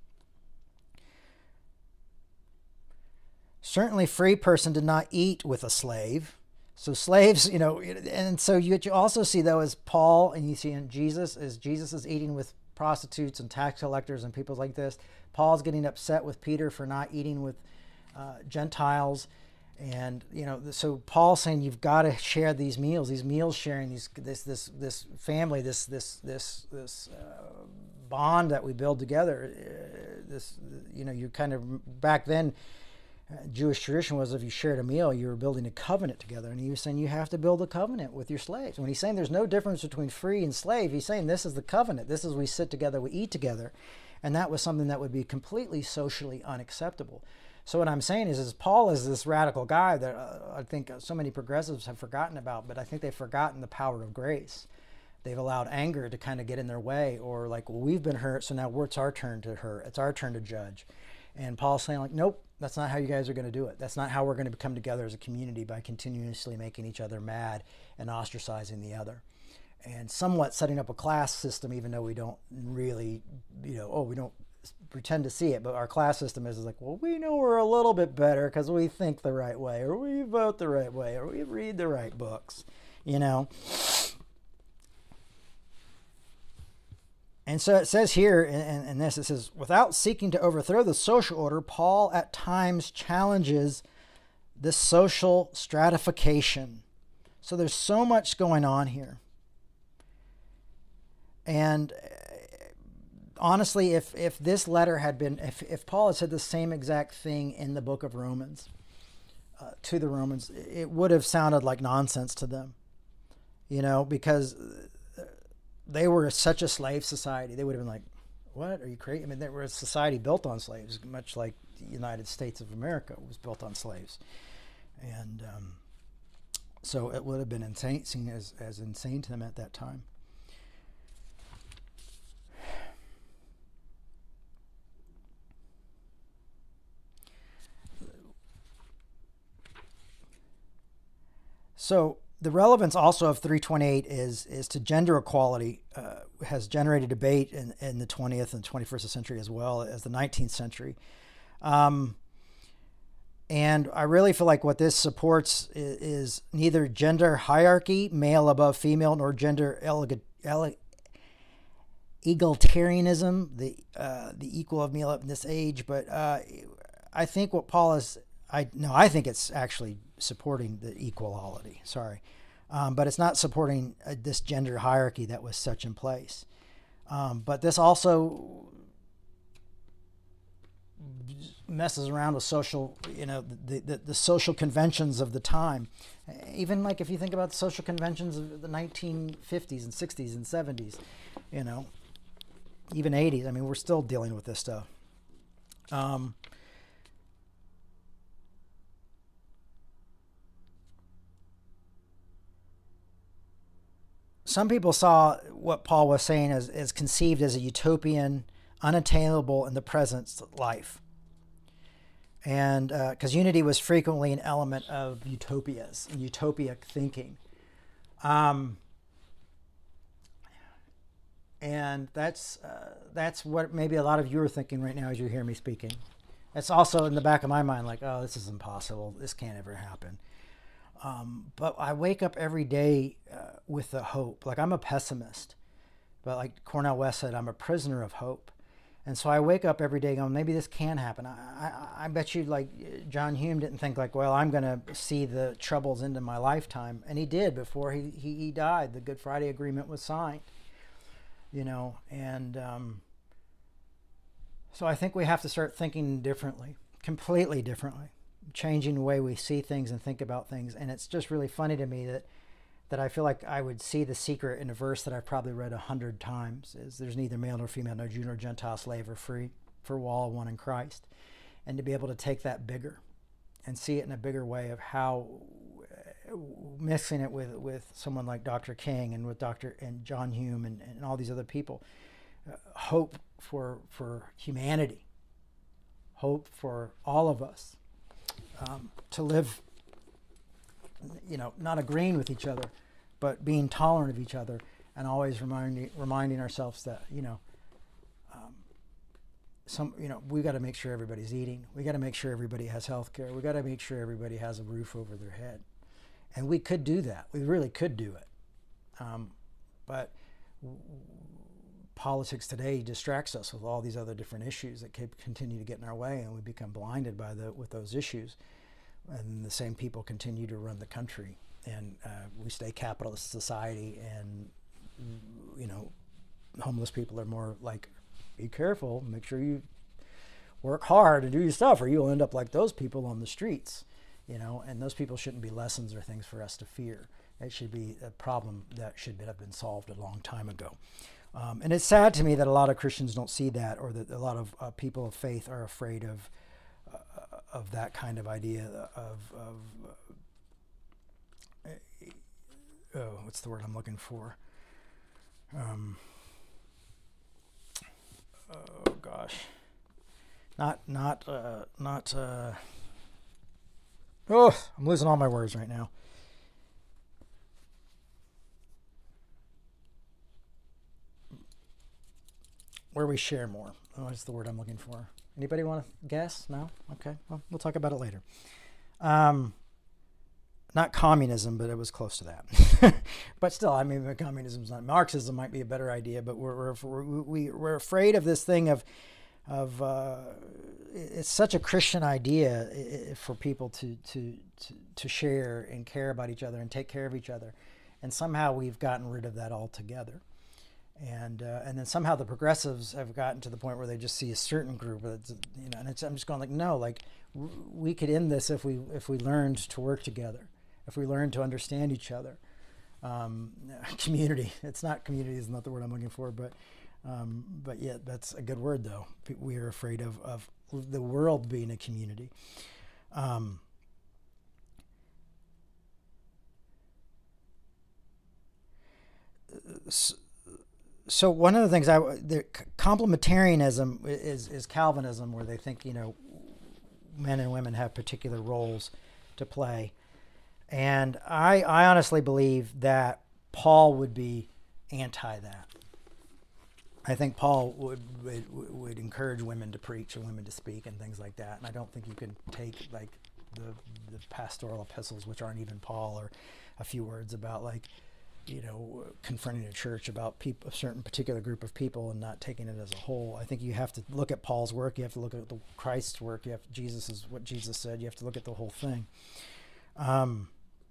Certainly, free person did not eat with a slave. So slaves, you know, and so you, you also see though as Paul and you see in Jesus, as Jesus is eating with prostitutes and tax collectors and people like this. Paul's getting upset with Peter for not eating with uh, Gentiles. And, you know, so Paul's saying you've got to share these meals, these meals sharing, these this this this family, this this this this uh, bond that we build together. Uh, this, you know, you kind of back then, uh, Jewish tradition was if you shared a meal, you were building a covenant together. And he was saying you have to build a covenant with your slaves. When he's saying there's no difference between free and slave, he's saying this is the covenant. This is we sit together, we eat together, and that was something that would be completely socially unacceptable. So what I'm saying is, is Paul is this radical guy that uh, I think so many progressives have forgotten about, but I think they've forgotten the power of grace. They've allowed anger to kind of get in their way, or like, well, we've been hurt, so now it's our turn to hurt. It's our turn to judge. And Paul's saying like, nope, that's not how you guys are going to do it. That's not how we're going to come together as a community, by continuously making each other mad and ostracizing the other. And somewhat setting up a class system, even though we don't really, you know, oh, we don't pretend to see it, but our class system is like, well, we know we're a little bit better because we think the right way, or we vote the right way, or we read the right books, you know. And so it says here in, in this, it says, without seeking to overthrow the social order, Paul at times challenges the social stratification. So there's so much going on here. And honestly, if if this letter had been, if, if Paul had said the same exact thing in the book of Romans uh, to the Romans, it would have sounded like nonsense to them, you know, because they were such a slave society. They would have been like, what, are you crazy? I mean, they were a society built on slaves, much like the United States of America was built on slaves. And um, so it would have been insane, seen as, as insane to them at that time. So the relevance also of three twenty-eight is is to gender equality, uh, has generated debate in, in the twentieth and twenty-first century as well as the nineteenth century. Um, and I really feel like what this supports is, is neither gender hierarchy, male above female, nor gender eleg- ele- egalitarianism, the uh, the equal of male in this age. But uh, I think what Paul is, I no, I think it's actually supporting the equality, sorry. Um, but it's not supporting uh, this gender hierarchy that was such in place. Um, but this also messes around with social, you know, the, the, the social conventions of the time. Even like if you think about the social conventions of the nineteen fifties and sixties and seventies, you know, even eighties. I mean, we're still dealing with this stuff. Um, Some people saw what Paul was saying as, as conceived as a utopian, unattainable in the present life. And because uh, unity was frequently an element of utopias and utopic thinking. Um, and that's, uh, that's what maybe a lot of you are thinking right now as you hear me speaking. It's also in the back of my mind like, oh, this is impossible. This can't ever happen. Um, but I wake up every day uh, with the hope. Like I'm a pessimist, but like Cornel West said, I'm a prisoner of hope. And so I wake up every day going, maybe this can happen. I, I, I bet you like John Hume didn't think like, well, I'm going to see the troubles into my lifetime. And he did before he, he, he died. The Good Friday Agreement was signed, you know, and um, so I think we have to start thinking differently, completely differently. Changing the way we see things and think about things. And it's just really funny to me that that I feel like I would see the secret in a verse that I've probably read a hundred times, is there's neither male nor female, no Jew nor Gentile, slave or free, for we're all one in Christ. And to be able to take that bigger and see it in a bigger way of how mixing it with, with someone like Doctor King and with Doctor and John Hume and, and all these other people, uh, hope for for humanity, hope for all of us um, to live, you know, not agreeing with each other, but being tolerant of each other, and always reminding reminding ourselves that, you know, um, some you know we got to make sure everybody's eating, we got to make sure everybody has health care, we got to make sure everybody has a roof over their head. And we could do that. We really could do it. Um, but w- politics today distracts us with all these other different issues that keep, continue to get in our way, and we become blinded by the with those issues. And the same people continue to run the country, and uh, we stay capitalist society. And you know, homeless people are more like, be careful, make sure you work hard and do your stuff, or you'll end up like those people on the streets. You know, and those people shouldn't be lessons or things for us to fear. It should be a problem that should have been solved a long time ago. Um, and it's sad to me that a lot of Christians don't see that, or that a lot of uh, people of faith are afraid of uh, of that kind of idea of, of uh, oh, what's the word I'm looking for? Um, oh gosh, not not uh, not. Uh, Oh, I'm losing all my words right now. Where we share more. Oh, that's the word I'm looking for. Anybody want to guess? No? Okay. Well, we'll talk about it later. Um, not communism, but it was close to that. But still, I mean, communism's not. Marxism might be a better idea, but we're we're we, we're afraid of this thing of of. Uh, it's such a Christian idea for people to, to, to, to share and care about each other and take care of each other. And somehow we've gotten rid of that altogether. And uh, and then somehow the progressives have gotten to the point where they just see a certain group, you know, and it's, I'm just going like, no, like we could end this if we, if we learned to work together, if we learned to understand each other. Um, community, it's not community is not the word I'm looking for, but Um, but yeah, that's a good word though. We are afraid of, of the world being a community. Um, so one of the things I, the complementarianism is, is Calvinism, where they think, you know, men and women have particular roles to play. And I, I honestly believe that Paul would be anti that. I think Paul would, would would encourage women to preach and women to speak and things like that. And I don't think you can take like the the pastoral epistles, which aren't even Paul, or a few words about like, you know, confronting a church about people, a certain particular group of people, and not taking it as a whole. I think you have to look at Paul's work. You have to look at the Christ's work. You have Jesus is what Jesus said. You have to look at the whole thing. Um,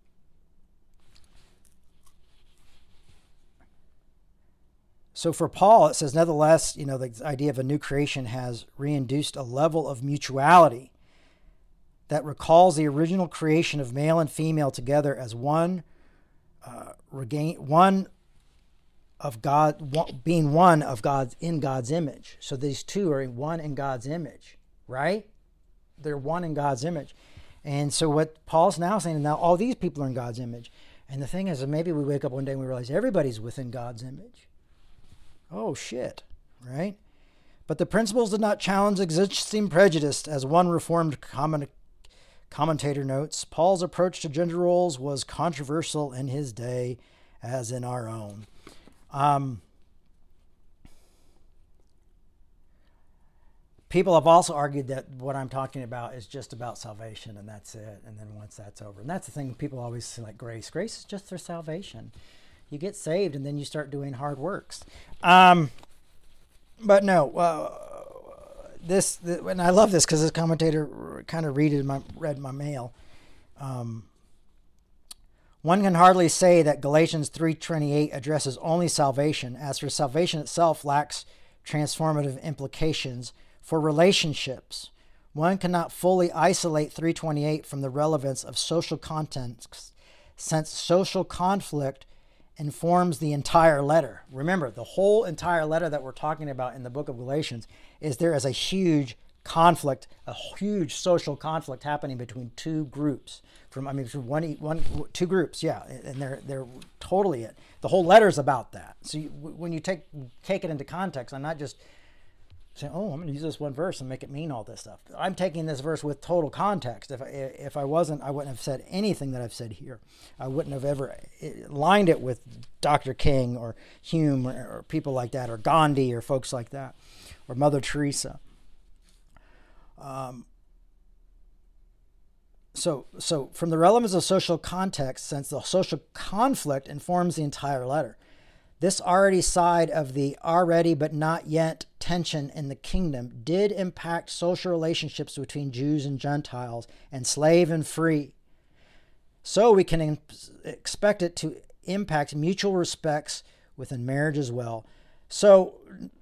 So for Paul, it says, nevertheless, you know, the idea of a new creation has reinduced a level of mutuality that recalls the original creation of male and female together as one, uh, regain one of God, one, being one of God's in God's image. So these two are one in God's image, right? They're one in God's image. And so what Paul's now saying, now all these people are in God's image. And the thing is that maybe we wake up one day and we realize everybody's within God's image. Oh, shit, right? But the principles did not challenge existing prejudice, as one Reformed comment, commentator notes. Paul's approach to gender roles was controversial in his day, as in our own. Um, people have also argued that what I'm talking about is just about salvation, and that's it. And then once that's over, and that's the thing people always say, like grace. Grace is just for salvation. You get saved, and then you start doing hard works. Um, but no, uh, this, this, and I love this because this commentator kind of read it in my, read my mail. Um, one can hardly say that Galatians three twenty-eight addresses only salvation, as for salvation itself lacks transformative implications for relationships. One cannot fully isolate three twenty-eight from the relevance of social context, since social conflict informs the entire letter. Remember, the whole entire letter that we're talking about in the book of Galatians is there as a huge conflict, a huge social conflict happening between two groups. From I mean, from one, one, two groups, yeah, and they're they're totally it. The whole letter's about that. So you, when you take take it into context, I'm not just saying, oh, I'm going to use this one verse and make it mean all this stuff. I'm taking this verse with total context. If I, if I wasn't, I wouldn't have said anything that I've said here. I wouldn't have ever lined it with Doctor King or Hume or, or people like that, or Gandhi or folks like that, or Mother Teresa. Um, so, so from the relevance of social context, since the social conflict informs the entire letter, this already side of the already but not yet tension in the kingdom did impact social relationships between Jews and Gentiles and slave and free. So we can in- expect it to impact mutual respects within marriage as well. So,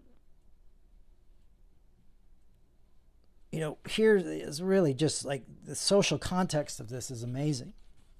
you know, here is really just like the social context of this is amazing.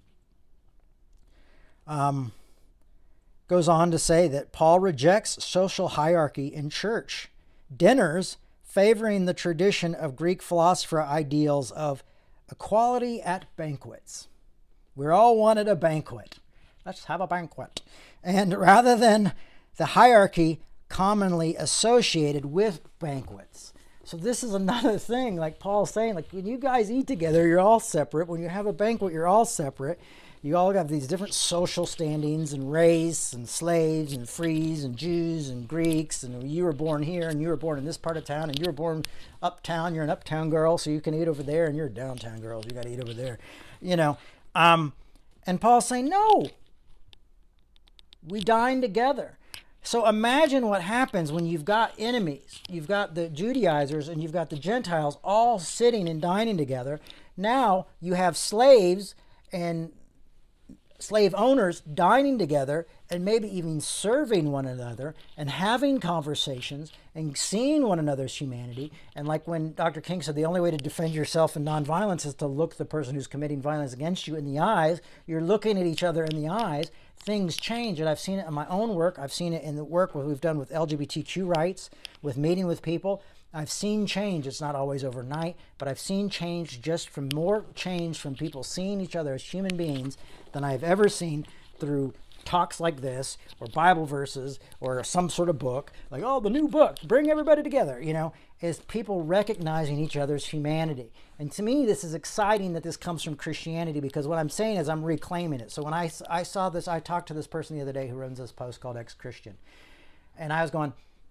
Um, goes on to say that Paul rejects social hierarchy in church dinners, favoring the tradition of Greek philosopher ideals of equality at banquets. We're all one at a banquet. Let's have a banquet. And rather than the hierarchy commonly associated with banquets. So this is another thing, like Paul's saying, like when you guys eat together, you're all separate. When you have a banquet, you're all separate. You all have these different social standings and race and slaves and frees and Jews and Greeks. And you were born here and you were born in this part of town and you were born uptown. You're an uptown girl, so you can eat over there, and you're a downtown girl. You got to eat over there, you know. Um, and Paul's saying, no, we dine together. So imagine what happens when you've got enemies. You've got the Judaizers and you've got the Gentiles all sitting and dining together. Now you have slaves and slave owners dining together and maybe even serving one another and having conversations and seeing one another's humanity. And like when Doctor King said, the only way to defend yourself in nonviolence is to look the person who's committing violence against you in the eyes. You're looking at each other in the eyes. Things change, and I've seen it in my own work. I've seen it in the work we've done with L G B T Q rights, with meeting with people. I've seen change. It's not always overnight, but I've seen change just from more change from people seeing each other as human beings than I've ever seen through talks like this, or Bible verses, or some sort of book, like, oh, the new book, bring everybody together, you know, is people recognizing each other's humanity. And to me, this is exciting that this comes from Christianity, because what I'm saying is I'm reclaiming it. So when I, I saw this, I talked to this person the other day who runs this post called Ex-Christian, and I was going,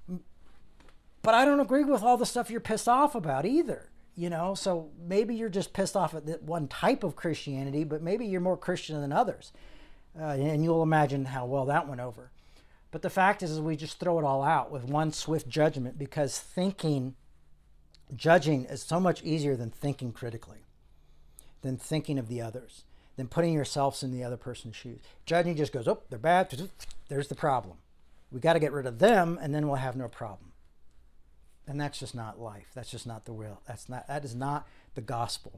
but I don't agree with all the stuff you're pissed off about either. You know, so maybe you're just pissed off at that one type of Christianity, but maybe you're more Christian than others. Uh, and you'll imagine how well that went over. But the fact is, is we just throw it all out with one swift judgment, because thinking, judging is so much easier than thinking critically, than thinking of the others, than putting yourselves in the other person's shoes. Judging just goes, oh, they're bad. There's the problem. We got to get rid of them, and then we'll have no problem. And that's just not life. That's just not the real. That's not. That is not the gospel.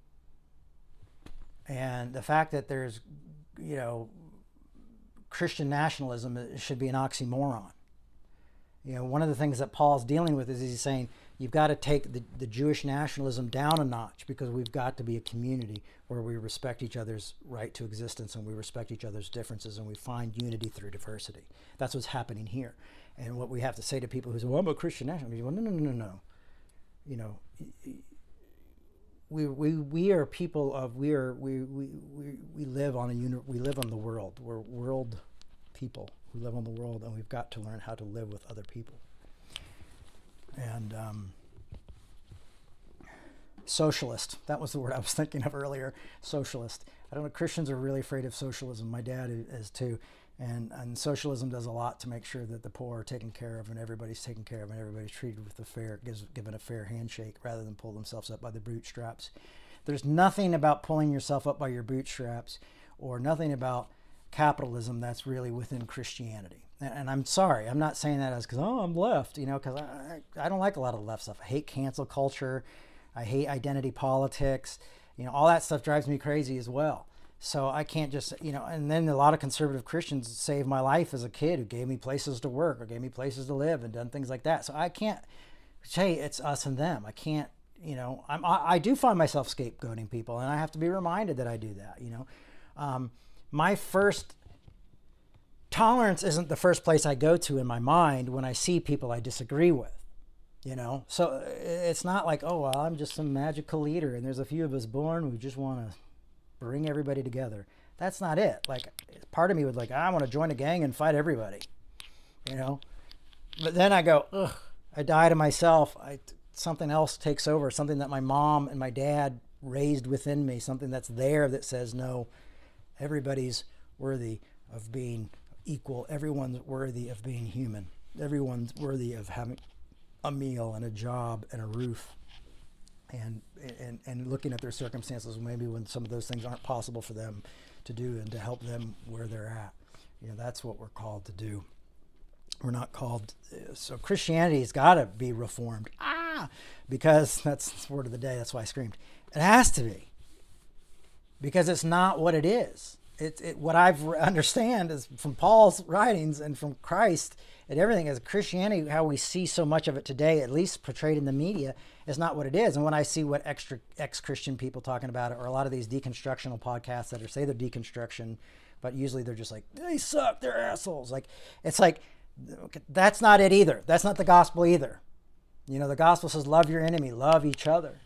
And the fact that there's, you know, Christian nationalism should be an oxymoron. You know, one of the things that Paul's dealing with is he's saying you've got to take the, the Jewish nationalism down a notch, because we've got to be a community where we respect each other's right to existence and we respect each other's differences and we find unity through diversity. That's what's happening here. And what we have to say to people who say, well, I'm a Christian nationalist. Well, no, no, no, no, no. You know, we we we are people of we are we we we, we live on a uni, we live on the world. We're world people who live on the world, and we've got to learn how to live with other people. And um, socialist, that was the word I was thinking of earlier. Socialist. I don't know. Christians are really afraid of socialism. My dad is too. And, and socialism does a lot to make sure that the poor are taken care of and everybody's taken care of and everybody's treated with a fair, gives, given a fair handshake rather than pull themselves up by the bootstraps. There's nothing about pulling yourself up by your bootstraps, or nothing about capitalism that's really within Christianity. And, and I'm sorry, I'm not saying that as because, oh, I'm left, you know, because I, I don't like a lot of left stuff. I hate cancel culture. I hate identity politics. You know, all that stuff drives me crazy as well. So I can't just, you know, and then a lot of conservative Christians saved my life as a kid, who gave me places to work or gave me places to live and done things like that. So I can't say it's us and them. I can't you know, I'm, I, I do find myself scapegoating people, and I have to be reminded that I do that, you know. Um, my first tolerance isn't the first place I go to in my mind when I see people I disagree with, you know. So it's not like, oh, well, I'm just some magical leader and there's a few of us born who just want to bring everybody together. That's not it. Like, part of me would like, I want to join a gang and fight everybody, you know. But then I go, ugh, I die to myself. I, something else takes over, something that my mom and my dad raised within me, something that's there that says, no, everybody's worthy of being equal. Everyone's worthy of being human. Everyone's worthy of having a meal and a job and a roof, and and and looking at their circumstances, maybe when some of those things aren't possible for them to do, and to help them where they're at. You know, that's what we're called to do. We're not called, so Christianity has got to be reformed. Ah, because that's the word of the day. That's why I screamed. It has to be, because it's not what it is. It, it what I've understand is from Paul's writings and from Christ and everything, is Christianity, how we see so much of it today, at least portrayed in the media, is not what it is. And when I see what extra ex-Christian people talking about it, or a lot of these deconstructional podcasts that are say they're deconstruction, but usually they're just like, they suck, they're assholes. Like, it's like, that's not it either. That's not the gospel either. You know, the gospel says, love your enemy, love each other.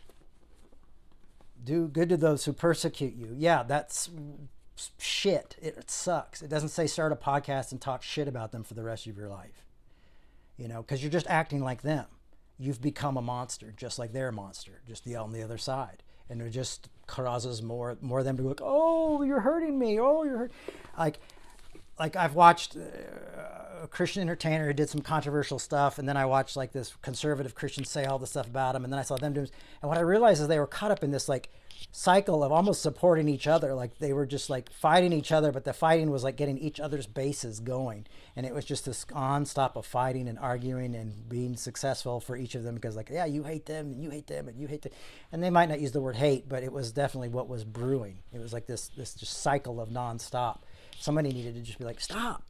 Do good to those who persecute you. Yeah, that's shit. It, it sucks. It doesn't say start a podcast and talk shit about them for the rest of your life. You know, because you're just acting like them. You've become a monster, just like they're a monster, just the on the other side. And it just causes more more of them to be like, oh, you're hurting me. Oh, you're hurt. Like, like I've watched uh, a Christian entertainer who did some controversial stuff, and then I watched like this conservative Christian say all this stuff about him, and then I saw them do. And what I realized is they were caught up in this like cycle of almost supporting each other. Like they were just like fighting each other, but the fighting was like getting each other's bases going. And it was just this on-stop of fighting and arguing and being successful for each of them, because like, yeah, you hate them and you hate them and you hate them. And they might not use the word hate, but it was definitely what was brewing. It was like this, this just cycle of non-stop. Somebody needed to just be like, stop.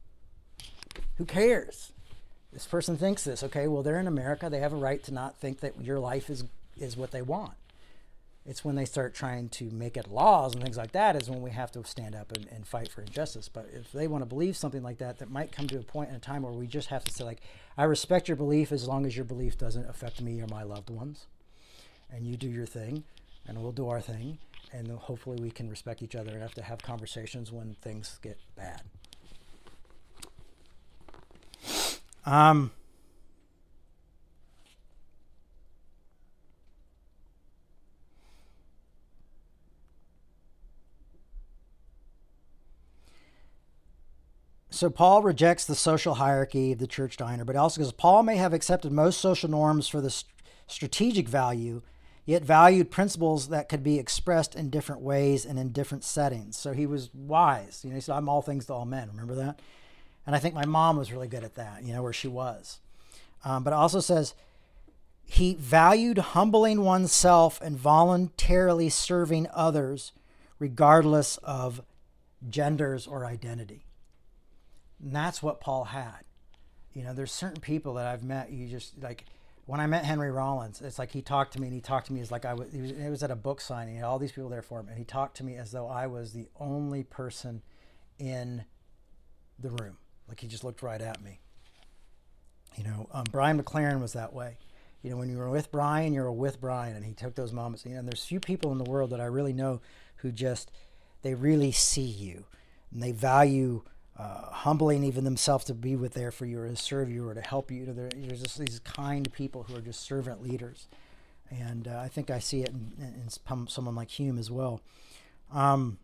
Who cares? This person thinks this. Okay, well, they're in America. They have a right to not think that your life is, is what they want. It's when they start trying to make it laws and things like that is when we have to stand up and, and fight for injustice. But if they want to believe something like that, that might come to a point in a time where we just have to say, like, I respect your belief as long as your belief doesn't affect me or my loved ones. And you do your thing, and we'll do our thing. And hopefully we can respect each other enough to have conversations when things get bad. Um... So Paul rejects the social hierarchy of the church diner, but also because Paul may have accepted most social norms for the st- strategic value, yet valued principles that could be expressed in different ways and in different settings. So he was wise. You know, he said, I'm all things to all men. Remember that? And I think my mom was really good at that, you know, where she was. Um, but it also says he valued humbling oneself and voluntarily serving others regardless of genders or identity. And that's what Paul had. You know, there's certain people that I've met, you just, like, when I met Henry Rollins, it's like he talked to me, and he talked to me as like I was, he was, it was at a book signing, and all these people there for him, and he talked to me as though I was the only person in the room. Like, he just looked right at me. You know, um, Brian McLaren was that way. You know, when you were with Brian, you were with Brian, and he took those moments. You know, and there's few people in the world that I really know who just, they really see you, and they value Uh, humbling even themselves to be with there for you, or to serve you, or to help you. There's just these kind people who are just servant leaders, and uh, I think I see it in, in someone like Hume as well. Um,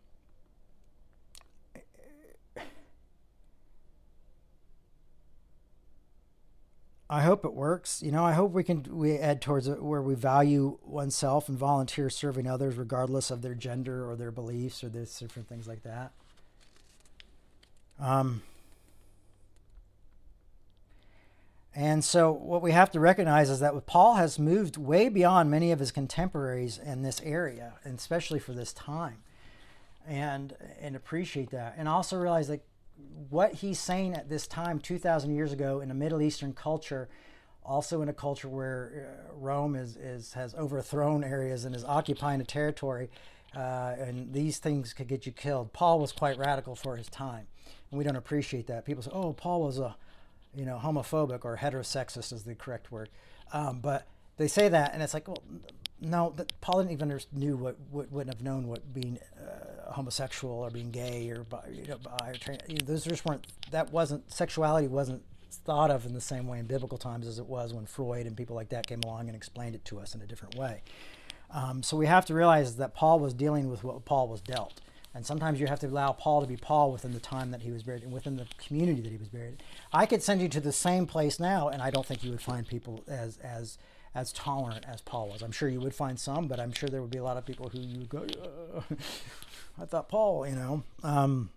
I hope it works. You know, I hope we can we add towards it where we value oneself and volunteer serving others, regardless of their gender or their beliefs or this different things like that. Um, and so what we have to recognize is that Paul has moved way beyond many of his contemporaries in this area, and especially for this time, and and appreciate that. And also realize that what he's saying at this time, two thousand years ago in a Middle Eastern culture, also in a culture where uh, Rome is, is has overthrown areas and is occupying a territory, uh, and these things could get you killed. Paul was quite radical for his time, and we don't appreciate that. People say, "Oh, Paul was a, you know, homophobic or heterosexist," is the correct word, um, but they say that, and it's like, well, no, that Paul didn't even knew what, what wouldn't have known what being uh, homosexual or being gay or bi, you know, bi or trans. You know, those just weren't. That wasn't sexuality. Wasn't thought of in the same way in biblical times as it was when Freud and people like that came along and explained it to us in a different way. Um, so we have to realize that Paul was dealing with what Paul was dealt. And sometimes you have to allow Paul to be Paul within the time that he was buried and within the community that he was buried in. I could send you to the same place now, and I don't think you would find people as as as tolerant as Paul was. I'm sure you would find some, but I'm sure there would be a lot of people who you would go, uh, I thought Paul, you know. Um,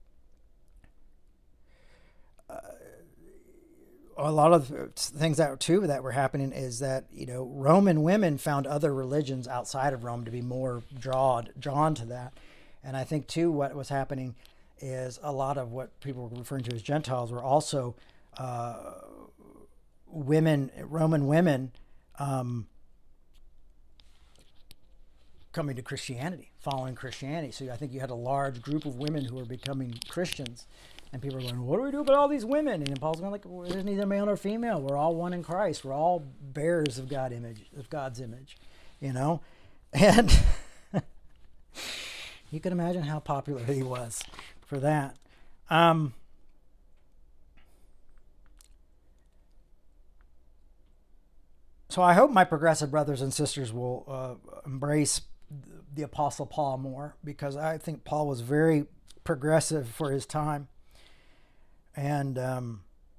uh, a lot of things that too that were happening is that, you know, Roman women found other religions outside of Rome to be more drawn drawn to that. And I think too what was happening is a lot of what people were referring to as Gentiles were also uh, women, Roman women um, coming to Christianity, following Christianity. So I think you had a large group of women who were becoming Christians. And people are going, what do we do about all these women? And Paul's going like, well, there's neither male nor female. We're all one in Christ. We're all bearers of God image, of God's image, you know? And you can imagine how popular he was for that. Um, so I hope my progressive brothers and sisters will uh, embrace the Apostle Paul more, because I think Paul was very progressive for his time. And um,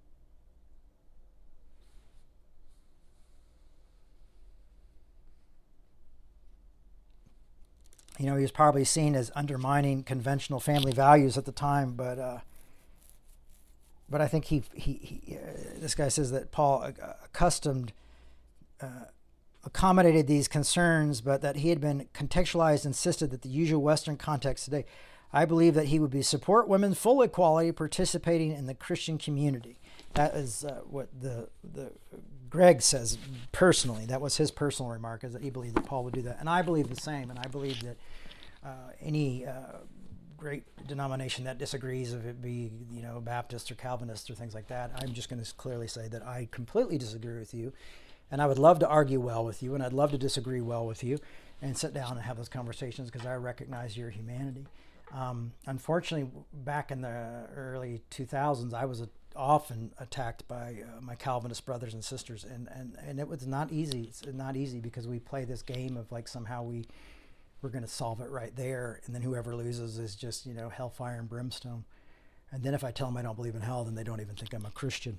you know, he was probably seen as undermining conventional family values at the time, but uh, but I think he he, he uh, this guy says that Paul uh, accustomed uh, accommodated these concerns, but that he had been contextualized, insisted that the usual Western context today. I believe that he would be support women's full equality, participating in the Christian community. That is uh, what the the Greg says personally. That was his personal remark, is that he believed that Paul would do that, and I believe the same. And I believe that uh, any uh, great denomination that disagrees, if it be you know Baptist or Calvinist or things like that, I'm just going to clearly say that I completely disagree with you, and I would love to argue well with you, and I'd love to disagree well with you, and sit down and have those conversations, because I recognize your humanity. Um, unfortunately, back in the early two thousands, I was a, often attacked by uh, my Calvinist brothers and sisters, and, and, and it was not easy. It's not easy because we play this game of like somehow we we're going to solve it right there, and then whoever loses is just you know hellfire and brimstone. And then if I tell them I don't believe in hell, then they don't even think I'm a Christian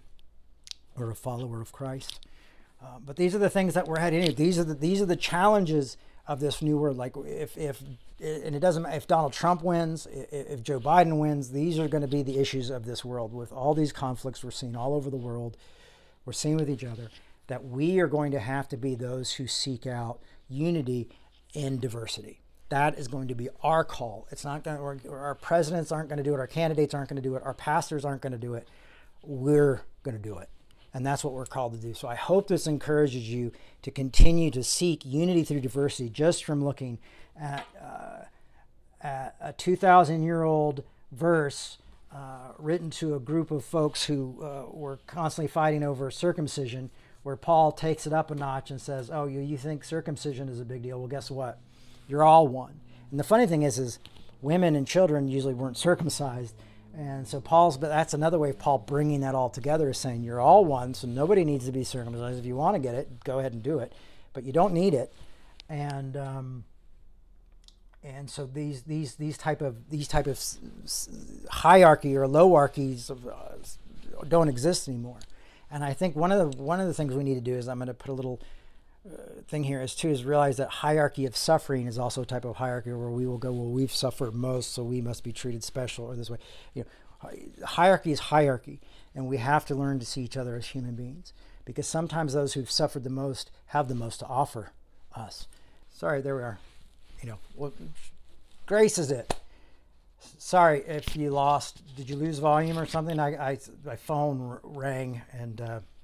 or a follower of Christ. Uh, but these are the things that we're heading into. These are the these are the challenges of this new world. Like if if and it doesn't matter if Donald Trump wins, if, if Joe Biden wins, these are going to be the issues of this world with all these conflicts we're seeing all over the world. We're seeing with each other that we are going to have to be those who seek out unity in diversity. That is going to be our call. It's not going to, or our presidents aren't going to do it. Our candidates aren't going to do it. Our pastors aren't going to do it. We're going to do it. And that's what we're called to do. So I hope this encourages you to continue to seek unity through diversity, just from looking at, uh, at a two thousand year old verse uh, written to a group of folks who uh, were constantly fighting over circumcision, where Paul takes it up a notch and says, oh, you, you think circumcision is a big deal? Well, guess what? You're all one. And the funny thing is, is women and children usually weren't circumcised. And so Paul's, but that's another way of Paul bringing that all together, is saying you're all one, so nobody needs to be circumcised. If you want to get it, go ahead and do it, but you don't need it. And um, and so these these these type of these type of hierarchy or lowarchies of, uh, don't exist anymore. And I think one of the one of the things we need to do is, I'm going to put a little uh, thing here, is too is realize that hierarchy of suffering is also a type of hierarchy where we will go, well, we've suffered most, so we must be treated special or this way. You know, hierarchy is hierarchy, and we have to learn to see each other as human beings, because sometimes those who've suffered the most have the most to offer us. Sorry, there we are. You know, well, grace is it. Sorry if you lost. Did you lose volume or something? I, I my phone rang, and uh,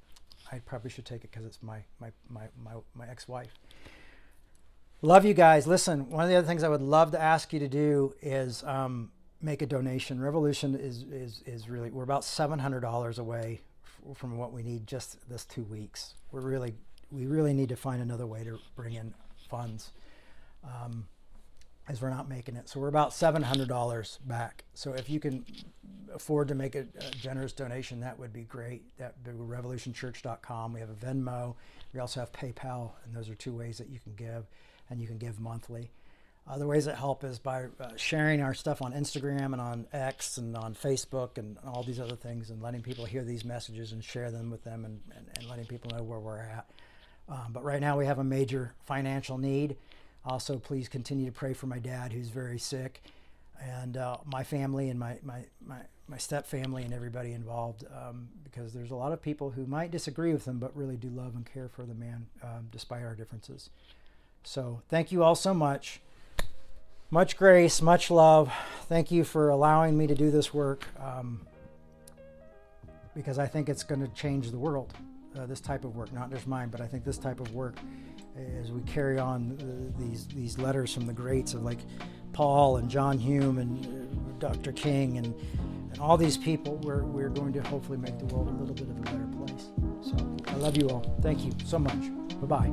I probably should take it because it's my, my, my, my, my ex-wife. Love you guys. Listen, one of the other things I would love to ask you to do is um, make a donation. Revolution is, is, is really, we're about seven hundred dollars away f- from what we need just this two weeks. We're really, we really need to find another way to bring in funds. Um, as we're not making it. So we're about seven hundred dollars back. So if you can afford to make a, a generous donation, that would be great. That would be revolution church dot com. We have a Venmo. We also have PayPal, and those are two ways that you can give, and you can give monthly. Other ways that help is by uh, sharing our stuff on Instagram and on X and on Facebook and all these other things, and letting people hear these messages and share them with them, and, and, and letting people know where we're at. Um, but right now we have a major financial need. Also, please continue to pray for my dad, who's very sick, and uh, my family and my, my, my, my step family and everybody involved, um, because there's a lot of people who might disagree with him but really do love and care for the man um, despite our differences. So thank you all so much. Much grace, much love. Thank you for allowing me to do this work, um, because I think it's going to change the world, uh, this type of work, not just mine, but I think this type of work, as we carry on uh, these these letters from the greats of like Paul and John Hume and uh, Doctor King and, and all these people, we're, we're going to hopefully make the world a little bit of a better place. So I love you all. Thank you so much. Bye-bye.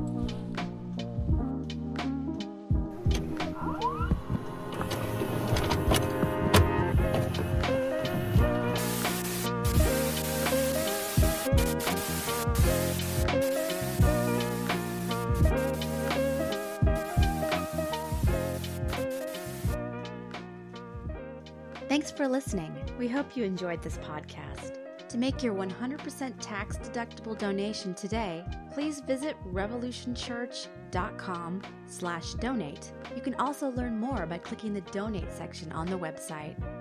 Thanks for listening. We hope you enjoyed this podcast. To make your one hundred percent tax-deductible donation today, please visit revolution church dot com slash donate. You can also learn more by clicking the donate section on the website.